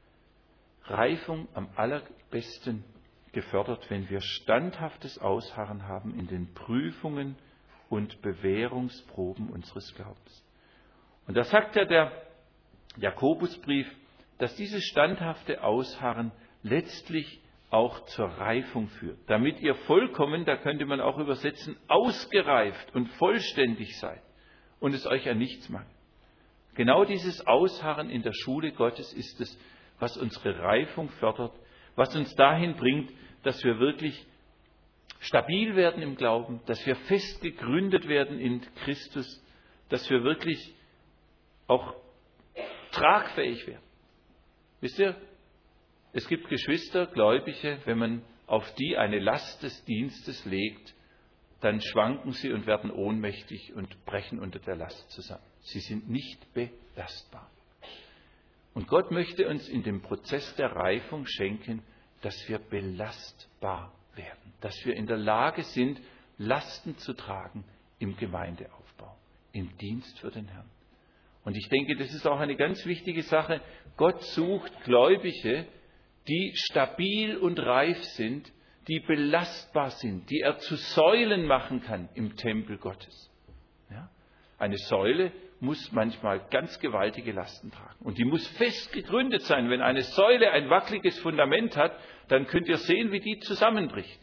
Reifung am allerbesten gefördert, wenn wir standhaftes Ausharren haben in den Prüfungen und Bewährungsproben unseres Glaubens. Und da sagt ja der Jakobusbrief, dass dieses standhafte Ausharren letztlich auch zur Reifung führt. Damit ihr vollkommen, da könnte man auch übersetzen, ausgereift und vollständig seid und es euch an nichts mangelt. Genau dieses Ausharren in der Schule Gottes ist es, was unsere Reifung fördert, was uns dahin bringt, dass wir wirklich stabil werden im Glauben, dass wir fest gegründet werden in Christus, dass wir wirklich auch tragfähig werden. Wisst ihr, es gibt Geschwister, Gläubige, wenn man auf die eine Last des Dienstes legt, dann schwanken sie und werden ohnmächtig und brechen unter der Last zusammen. Sie sind nicht belastbar. Und Gott möchte uns in dem Prozess der Reifung schenken, dass wir belastbar werden, dass wir in der Lage sind, Lasten zu tragen im Gemeindeaufbau, im Dienst für den Herrn. Und ich denke, das ist auch eine ganz wichtige Sache. Gott sucht Gläubige, die stabil und reif sind, die belastbar sind, die er zu Säulen machen kann im Tempel Gottes. Ja? Eine Säule muss manchmal ganz gewaltige Lasten tragen. Und die muss fest gegründet sein. Wenn eine Säule ein wackeliges Fundament hat, dann könnt ihr sehen, wie die zusammenbricht.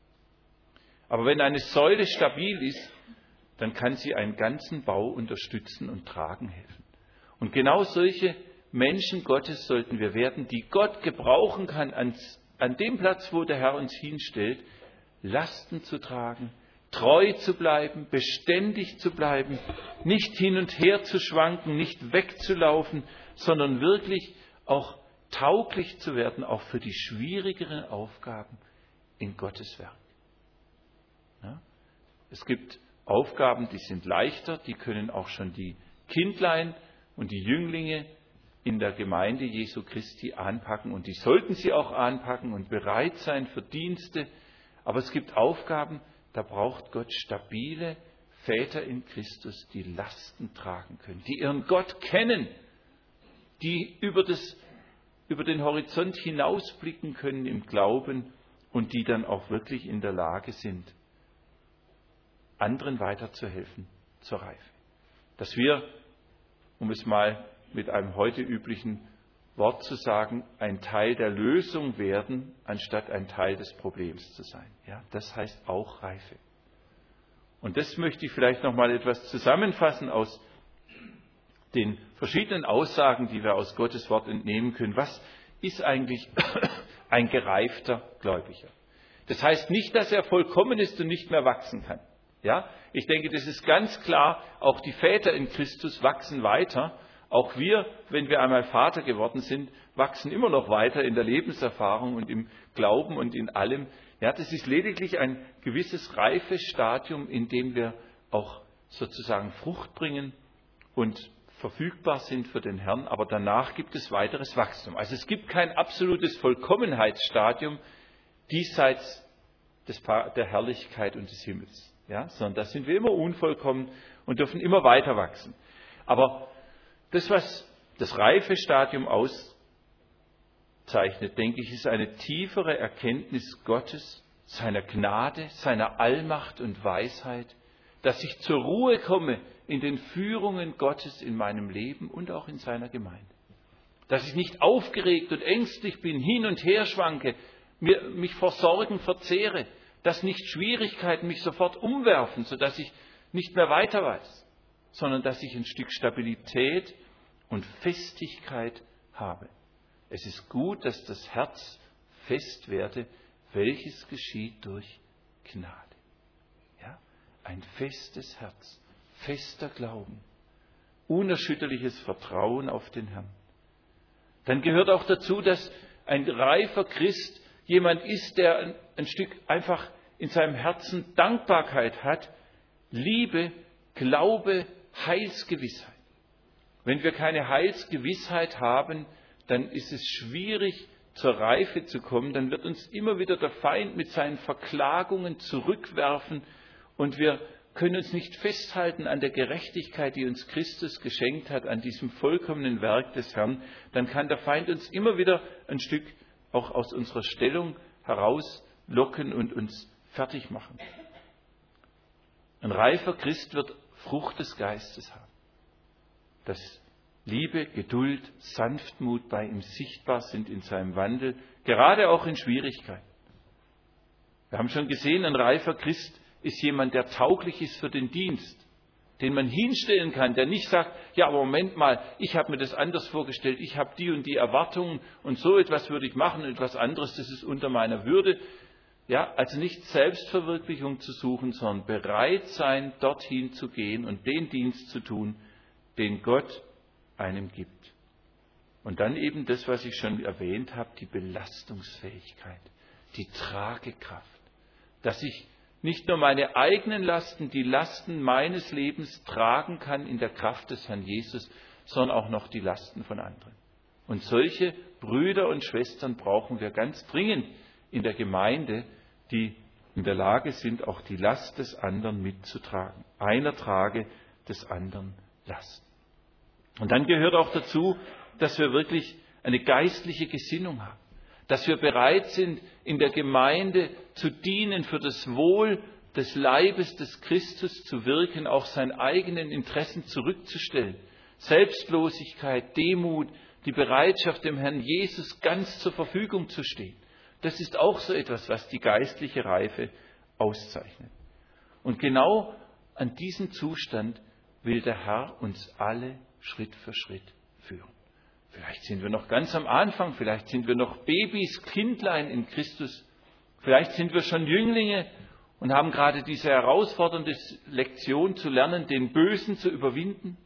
Aber wenn eine Säule stabil ist, dann kann sie einen ganzen Bau unterstützen und tragen helfen. Und genau solche Menschen Gottes sollten wir werden, die Gott gebrauchen kann, ans, an dem Platz, wo der Herr uns hinstellt, Lasten zu tragen, treu zu bleiben, beständig zu bleiben, nicht hin und her zu schwanken, nicht wegzulaufen, sondern wirklich auch tauglich zu werden, auch für die schwierigeren Aufgaben in Gottes Werk. Ja? Es gibt Aufgaben, die sind leichter, die können auch schon die Kindlein und die Jünglinge in der Gemeinde Jesu Christi anpacken und die sollten sie auch anpacken und bereit sein für Dienste. Aber es gibt Aufgaben, da braucht Gott stabile Väter in Christus, die Lasten tragen können, die ihren Gott kennen, die über, das, über den Horizont hinausblicken können im Glauben und die dann auch wirklich in der Lage sind, anderen weiterzuhelfen zur Reife. Dass wir, um es mal mit einem heute üblichen Wort zu sagen, ein Teil der Lösung werden, anstatt ein Teil des Problems zu sein. Ja, das heißt auch Reife. Und das möchte ich vielleicht noch mal etwas zusammenfassen aus den verschiedenen Aussagen, die wir aus Gottes Wort entnehmen können. Was ist eigentlich ein gereifter Gläubiger. Das heißt nicht, dass er vollkommen ist und nicht mehr wachsen kann. Ja, ich denke, das ist ganz klar, auch die Väter in Christus wachsen weiter. Auch wir, wenn wir einmal Vater geworden sind, wachsen immer noch weiter in der Lebenserfahrung und im Glauben und in allem. Ja, das ist lediglich ein gewisses reifes Stadium, in dem wir auch sozusagen Frucht bringen und verfügbar sind für den Herrn. Aber danach gibt es weiteres Wachstum. Also es gibt kein absolutes Vollkommenheitsstadium diesseits des, der Herrlichkeit und des Himmels. Ja, sondern da sind wir immer unvollkommen und dürfen immer weiter wachsen. Aber das, was das reife Stadium auszeichnet, denke ich, ist eine tiefere Erkenntnis Gottes, seiner Gnade, seiner Allmacht und Weisheit, dass ich zur Ruhe komme in den Führungen Gottes in meinem Leben und auch in seiner Gemeinde. Dass ich nicht aufgeregt und ängstlich bin, hin und her schwanke, mir, mich vor Sorgen verzehre, dass nicht Schwierigkeiten mich sofort umwerfen, sodass ich nicht mehr weiter weiß, sondern dass ich ein Stück Stabilität und Festigkeit habe. Es ist gut, dass das Herz fest werde, welches geschieht durch Gnade. Ja? Ein festes Herz, fester Glauben, unerschütterliches Vertrauen auf den Herrn. Dann gehört auch dazu, dass ein reifer Christ jemand ist, der ein, ein Stück einfach in seinem Herzen Dankbarkeit hat, Liebe, Glaube, Heilsgewissheit. Wenn wir keine Heilsgewissheit haben, dann ist es schwierig, zur Reife zu kommen. Dann wird uns immer wieder der Feind mit seinen Verklagungen zurückwerfen und wir können uns nicht festhalten an der Gerechtigkeit, die uns Christus geschenkt hat, an diesem vollkommenen Werk des Herrn. Dann kann der Feind uns immer wieder ein Stück auch aus unserer Stellung herauslocken und uns fertig machen. Ein reifer Christ wird Frucht des Geistes haben. Dass Liebe, Geduld, Sanftmut bei ihm sichtbar sind in seinem Wandel, gerade auch in Schwierigkeiten. Wir haben schon gesehen, ein reifer Christ ist jemand, der tauglich ist für den Dienst, den man hinstellen kann, der nicht sagt, ja, aber Moment mal, ich habe mir das anders vorgestellt, ich habe die und die Erwartungen und so etwas würde ich machen und etwas anderes, das ist unter meiner Würde. Ja, also nicht Selbstverwirklichung zu suchen, sondern bereit sein, dorthin zu gehen und den Dienst zu tun, den Gott einem gibt. Und dann eben das, was ich schon erwähnt habe, die Belastungsfähigkeit, die Tragekraft, dass ich nicht nur meine eigenen Lasten, die Lasten meines Lebens tragen kann in der Kraft des Herrn Jesus, sondern auch noch die Lasten von anderen. Und solche Brüder und Schwestern brauchen wir ganz dringend in der Gemeinde, die in der Lage sind, auch die Last des anderen mitzutragen. Einer trage des anderen Last. Und dann gehört auch dazu, dass wir wirklich eine geistliche Gesinnung haben. Dass wir bereit sind, in der Gemeinde zu dienen, für das Wohl des Leibes des Christus zu wirken, auch seinen eigenen Interessen zurückzustellen. Selbstlosigkeit, Demut, die Bereitschaft, dem Herrn Jesus ganz zur Verfügung zu stehen. Das ist auch so etwas, was die geistliche Reife auszeichnet. Und genau an diesen Zustand will der Herr uns alle Schritt für Schritt führen. Vielleicht sind wir noch ganz am Anfang, vielleicht sind wir noch Babys, Kindlein in Christus, vielleicht sind wir schon Jünglinge und haben gerade diese herausfordernde Lektion zu lernen, den Bösen zu überwinden.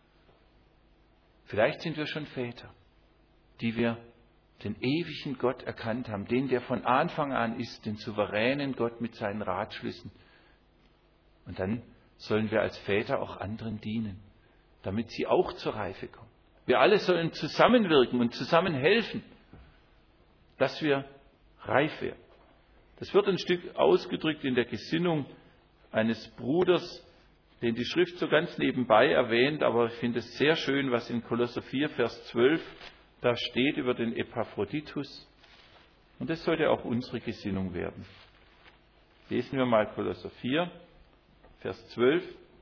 Vielleicht sind wir schon Väter, die wir den ewigen Gott erkannt haben, den, der von Anfang an ist, den souveränen Gott mit seinen Ratschlüssen. Und dann sollen wir als Väter auch anderen dienen, damit sie auch zur Reife kommen. Wir alle sollen zusammenwirken und zusammen helfen, dass wir reif werden. Das wird ein Stück ausgedrückt in der Gesinnung eines Bruders, den die Schrift so ganz nebenbei erwähnt, aber ich finde es sehr schön, was in Kolosser vier, Vers zwölf da steht über den Epaphroditus. Und das sollte auch unsere Gesinnung werden. Lesen wir mal Kolosser vier, Vers zwölf.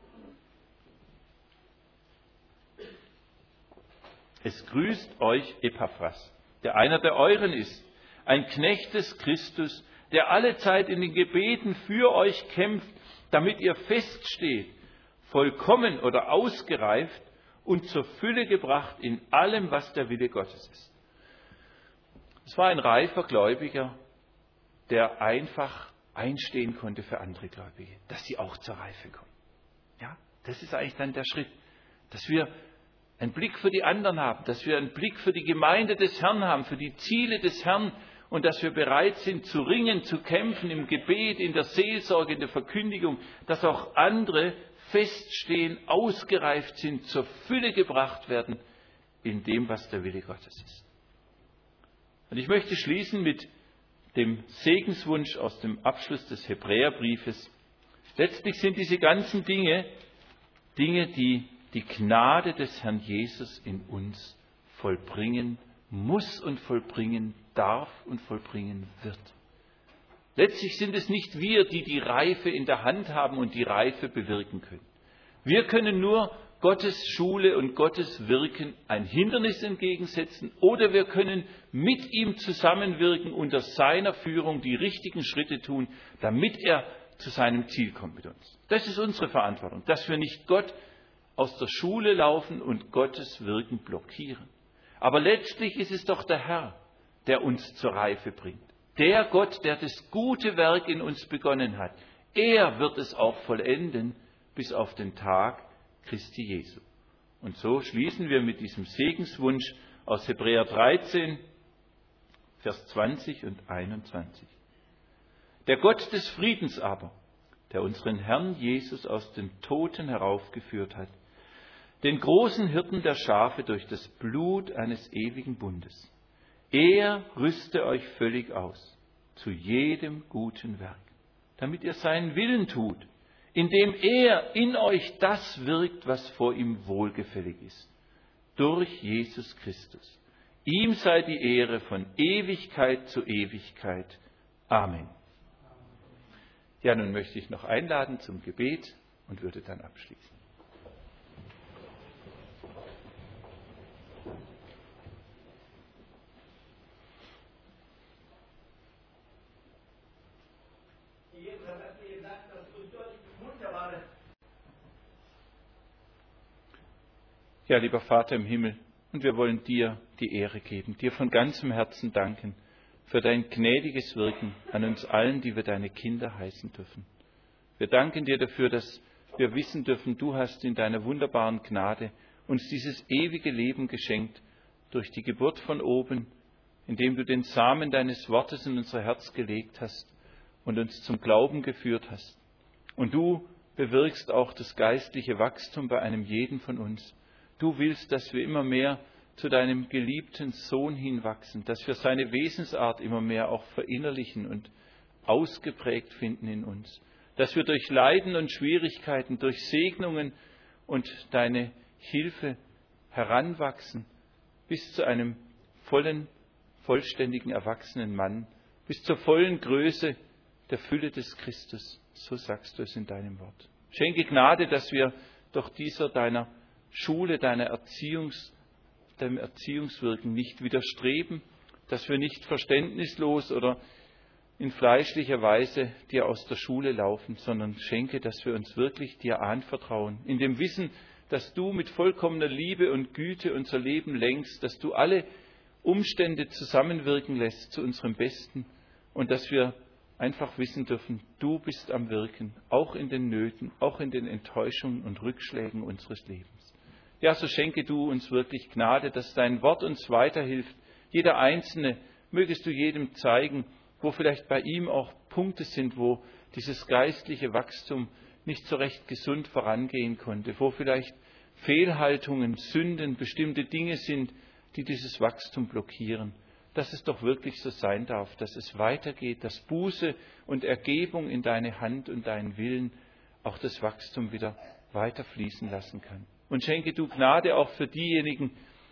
Es grüßt euch Epaphras, der einer der euren ist, ein Knecht des Christus, der alle Zeit in den Gebeten für euch kämpft, damit ihr feststeht, vollkommen oder ausgereift und zur Fülle gebracht in allem, was der Wille Gottes ist. Es war ein reifer Gläubiger, der einfach einstehen konnte für andere Gläubige, dass sie auch zur Reife kommen. Ja, das ist eigentlich dann der Schritt, dass wir einen Blick für die anderen haben, dass wir einen Blick für die Gemeinde des Herrn haben, für die Ziele des Herrn und dass wir bereit sind zu ringen, zu kämpfen im Gebet, in der Seelsorge, in der Verkündigung, dass auch andere feststehen, ausgereift sind, zur Fülle gebracht werden in dem, was der Wille Gottes ist. Und ich möchte schließen mit dem Segenswunsch aus dem Abschluss des Hebräerbriefes. Letztlich sind diese ganzen Dinge, Dinge, die die Gnade des Herrn Jesus in uns vollbringen muss und vollbringen darf und vollbringen wird. Letztlich sind es nicht wir, die die Reife in der Hand haben und die Reife bewirken können. Wir können nur Gottes Schule und Gottes Wirken ein Hindernis entgegensetzen oder wir können mit ihm zusammenwirken, unter seiner Führung die richtigen Schritte tun, damit er zu seinem Ziel kommt mit uns. Das ist unsere Verantwortung, dass wir nicht Gott aus der Schule laufen und Gottes Wirken blockieren. Aber letztlich ist es doch der Herr, der uns zur Reife bringt. Der Gott, der das gute Werk in uns begonnen hat, er wird es auch vollenden bis auf den Tag Christi Jesu. Und so schließen wir mit diesem Segenswunsch aus Hebräer dreizehn, Vers zwanzig und einundzwanzig. Der Gott des Friedens aber, der unseren Herrn Jesus aus den Toten heraufgeführt hat, den großen Hirten der Schafe durch das Blut eines ewigen Bundes, er rüste euch völlig aus zu jedem guten Werk, damit ihr seinen Willen tut, indem er in euch das wirkt, was vor ihm wohlgefällig ist, durch Jesus Christus. Ihm sei die Ehre von Ewigkeit zu Ewigkeit. Amen. Ja, nun möchte ich noch einladen zum Gebet und würde dann abschließen. Ja, lieber Vater im Himmel, und wir wollen dir die Ehre geben, dir von ganzem Herzen danken für dein gnädiges Wirken an uns allen, die wir deine Kinder heißen dürfen. Wir danken dir dafür, dass wir wissen dürfen, du hast in deiner wunderbaren Gnade uns dieses ewige Leben geschenkt durch die Geburt von oben, indem du den Samen deines Wortes in unser Herz gelegt hast und uns zum Glauben geführt hast. Und du bewirkst auch das geistliche Wachstum bei einem jeden von uns. Du willst, dass wir immer mehr zu deinem geliebten Sohn hinwachsen, dass wir seine Wesensart immer mehr auch verinnerlichen und ausgeprägt finden in uns, dass wir durch Leiden und Schwierigkeiten, durch Segnungen und deine Hilfe heranwachsen bis zu einem vollen, vollständigen, erwachsenen Mann, bis zur vollen Größe der Fülle des Christus. So sagst du es in deinem Wort. Schenke Gnade, dass wir doch dieser deiner Schule, deiner Erziehungs, deinem Erziehungswirken nicht widerstreben, dass wir nicht verständnislos oder in fleischlicher Weise dir aus der Schule laufen, sondern schenke, dass wir uns wirklich dir anvertrauen, in dem Wissen, dass du mit vollkommener Liebe und Güte unser Leben lenkst, dass du alle Umstände zusammenwirken lässt zu unserem Besten und dass wir einfach wissen dürfen, du bist am Wirken, auch in den Nöten, auch in den Enttäuschungen und Rückschlägen unseres Lebens. Ja, so schenke du uns wirklich Gnade, dass dein Wort uns weiterhilft. Jeder Einzelne mögest du jedem zeigen, wo vielleicht bei ihm auch Punkte sind, wo dieses geistliche Wachstum nicht so recht gesund vorangehen konnte, wo vielleicht Fehlhaltungen, Sünden, bestimmte Dinge sind, die dieses Wachstum blockieren. Dass es doch wirklich so sein darf, dass es weitergeht, dass Buße und Ergebung in deine Hand und deinen Willen auch das Wachstum wieder weiter fließen lassen kann. Und schenke du Gnade auch für diejenigen,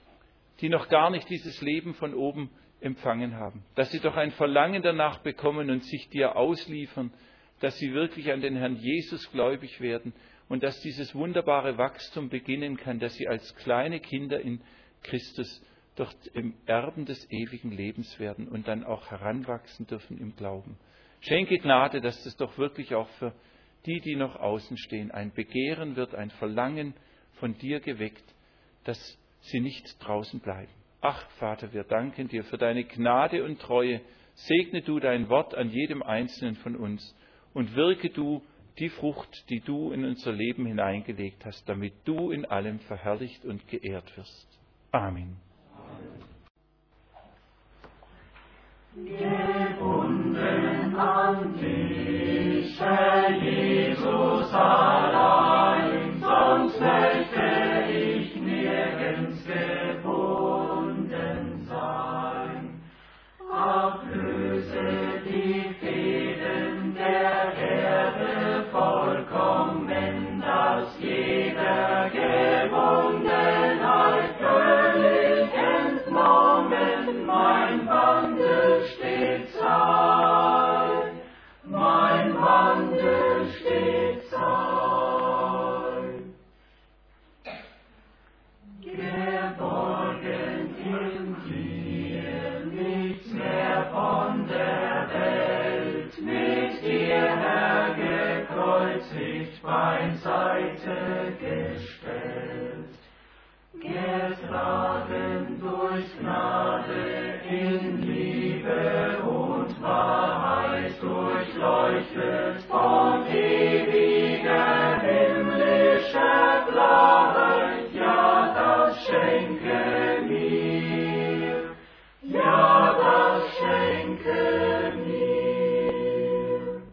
die noch gar nicht dieses Leben von oben empfangen haben, dass sie doch ein Verlangen danach bekommen und sich dir ausliefern, dass sie wirklich an den Herrn Jesus gläubig werden und dass dieses wunderbare Wachstum beginnen kann, dass sie als kleine Kinder in Christus doch im Erben des ewigen Lebens werden und dann auch heranwachsen dürfen im Glauben. Schenke Gnade, dass das doch wirklich auch für die, die noch außen stehen, ein Begehren wird, ein Verlangen von dir geweckt, dass sie nicht draußen bleiben. Ach, Vater, wir danken dir für deine Gnade und Treue. Segne du dein Wort an jedem Einzelnen von uns und wirke du die Frucht, die du in unser Leben hineingelegt hast, damit du in allem verherrlicht und geehrt wirst. Amen. Gebunden an dich, Herr Jesus allein, sonst möchte ich nirgends gebunden sein. Ablöse die Fäden der Erde vollkommen, dass jeder Gebundenheit völlig entnommen mein Wandel steht sei, mein Wandel steht sei. Geborgen in dir, nichts mehr von der Welt, mit dir, Herr, gekreuzigt, beiseite gestellt. Getragen durch Gnade in Liebe und Wahrheit, durchleuchtet von ewiger himmlischer Klarheit, ja, das schenke mir, ja, das schenke mir.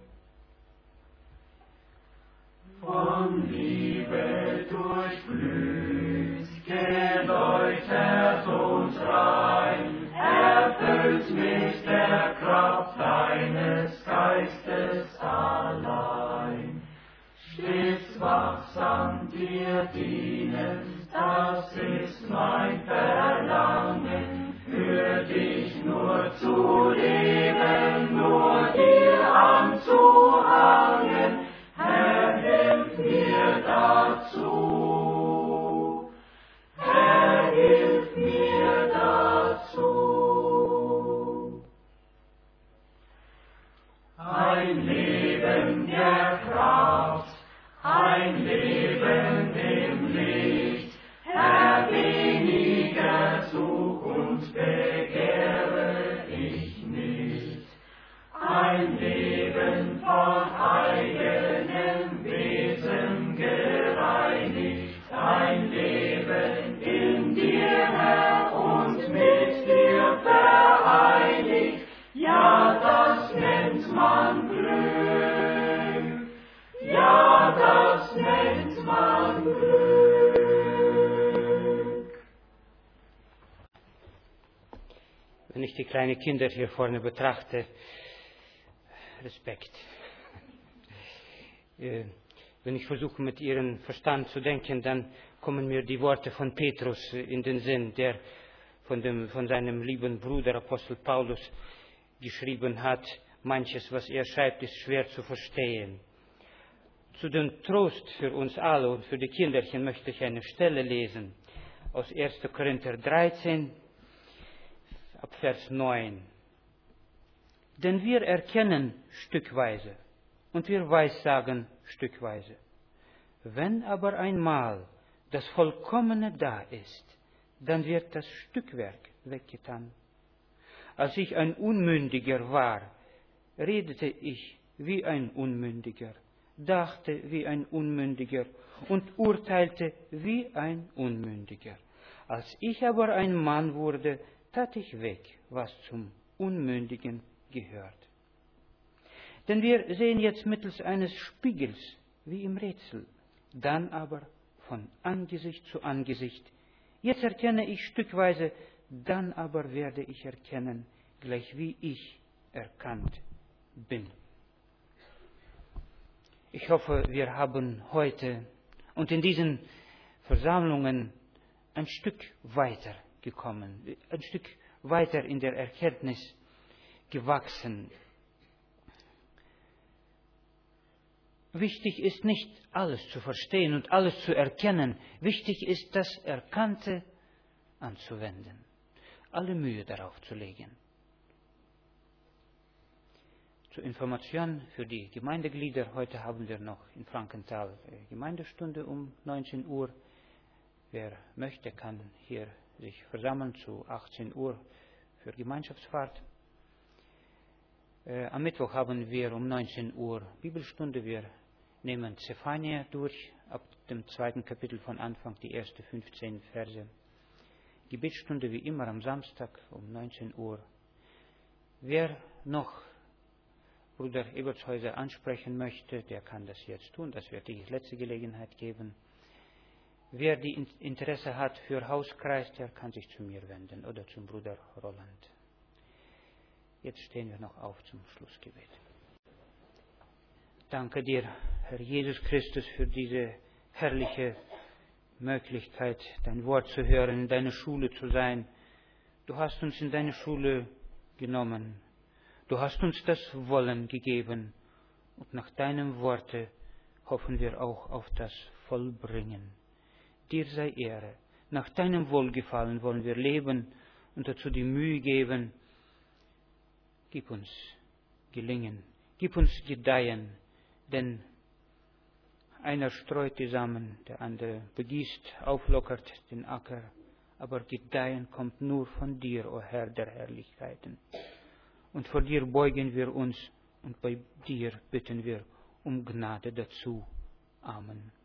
Von Liebe durchblüht, geläutert und rein, erfüllt mit der Kraft deines Geistes allein. Stets wachsam dir dienen, das ist mein Verlangen, für dich nur zu leben, nur dir anzuhangen. Herr, hilf mir dazu, Herr, hilf mir dazu. Ein Leben der Kraft, ein Leben im Licht, Herr, weniger Such und begehre ich nicht. Ein Leben von eigenem Wesen gereinigt, ein Leben in dir, Herr, und mit dir vereinigt, ja, das nennt man Glück, ja, das nennt man Glück. Wenn ich die kleinen Kinder hier vorne betrachte, Respekt. Wenn ich versuche, mit ihrem Verstand zu denken, dann kommen mir die Worte von Petrus in den Sinn, der von, dem, von seinem lieben Bruder Apostel Paulus geschrieben hat, manches, was er schreibt, ist schwer zu verstehen. Zu dem Trost für uns alle und für die Kinderchen möchte ich eine Stelle lesen aus erster Korinther dreizehn, ab Vers neun. Denn wir erkennen stückweise und wir weissagen stückweise. Wenn aber einmal das Vollkommene da ist, dann wird das Stückwerk weggetan. Als ich ein Unmündiger war, redete ich wie ein Unmündiger, dachte wie ein Unmündiger und urteilte wie ein Unmündiger. Als ich aber ein Mann wurde, tat ich weg, was zum Unmündigen gehört. Denn wir sehen jetzt mittels eines Spiegels wie im Rätsel, dann aber von Angesicht zu Angesicht. Jetzt erkenne ich stückweise, dann aber werde ich erkennen, gleich wie ich erkannt bin. Ich hoffe, wir haben heute und in diesen Versammlungen ein Stück weiter gekommen, ein Stück weiter in der Erkenntnis gewachsen. Wichtig ist nicht, alles zu verstehen und alles zu erkennen. Wichtig ist, das Erkannte anzuwenden, alle Mühe darauf zu legen. Zur Information für die Gemeindeglieder, heute haben wir noch in Frankenthal Gemeindestunde um neunzehn Uhr. Wer möchte, kann hier sich versammeln zu achtzehn Uhr für Gemeinschaftsfahrt. Äh, am Mittwoch haben wir um neunzehn Uhr Bibelstunde. Wir nehmen Zephania durch, ab dem zweiten Kapitel von Anfang, die ersten fünfzehn Verse. Gebetsstunde wie immer am Samstag um neunzehn Uhr. Wer noch Bruder Ebertshäuser ansprechen möchte, der kann das jetzt tun. Das wird die letzte Gelegenheit geben. Wer die Interesse hat für Hauskreis, der kann sich zu mir wenden oder zum Bruder Roland. Jetzt stehen wir noch auf zum Schlussgebet. Danke dir, Herr Jesus Christus, für diese herrliche Möglichkeit, dein Wort zu hören, in deiner Schule zu sein. Du hast uns in deine Schule genommen. Du hast uns das Wollen gegeben. Und nach deinem Worte hoffen wir auch auf das Vollbringen. Dir sei Ehre. Nach deinem Wohlgefallen wollen wir leben und dazu die Mühe geben. Gib uns gelingen. Gib uns gedeihen. Denn einer streut die Samen, der andere begießt, auflockert den Acker. Aber Gedeihen kommt nur von dir, o Herr der Herrlichkeiten. Und vor dir beugen wir uns und bei dir bitten wir um Gnade dazu. Amen.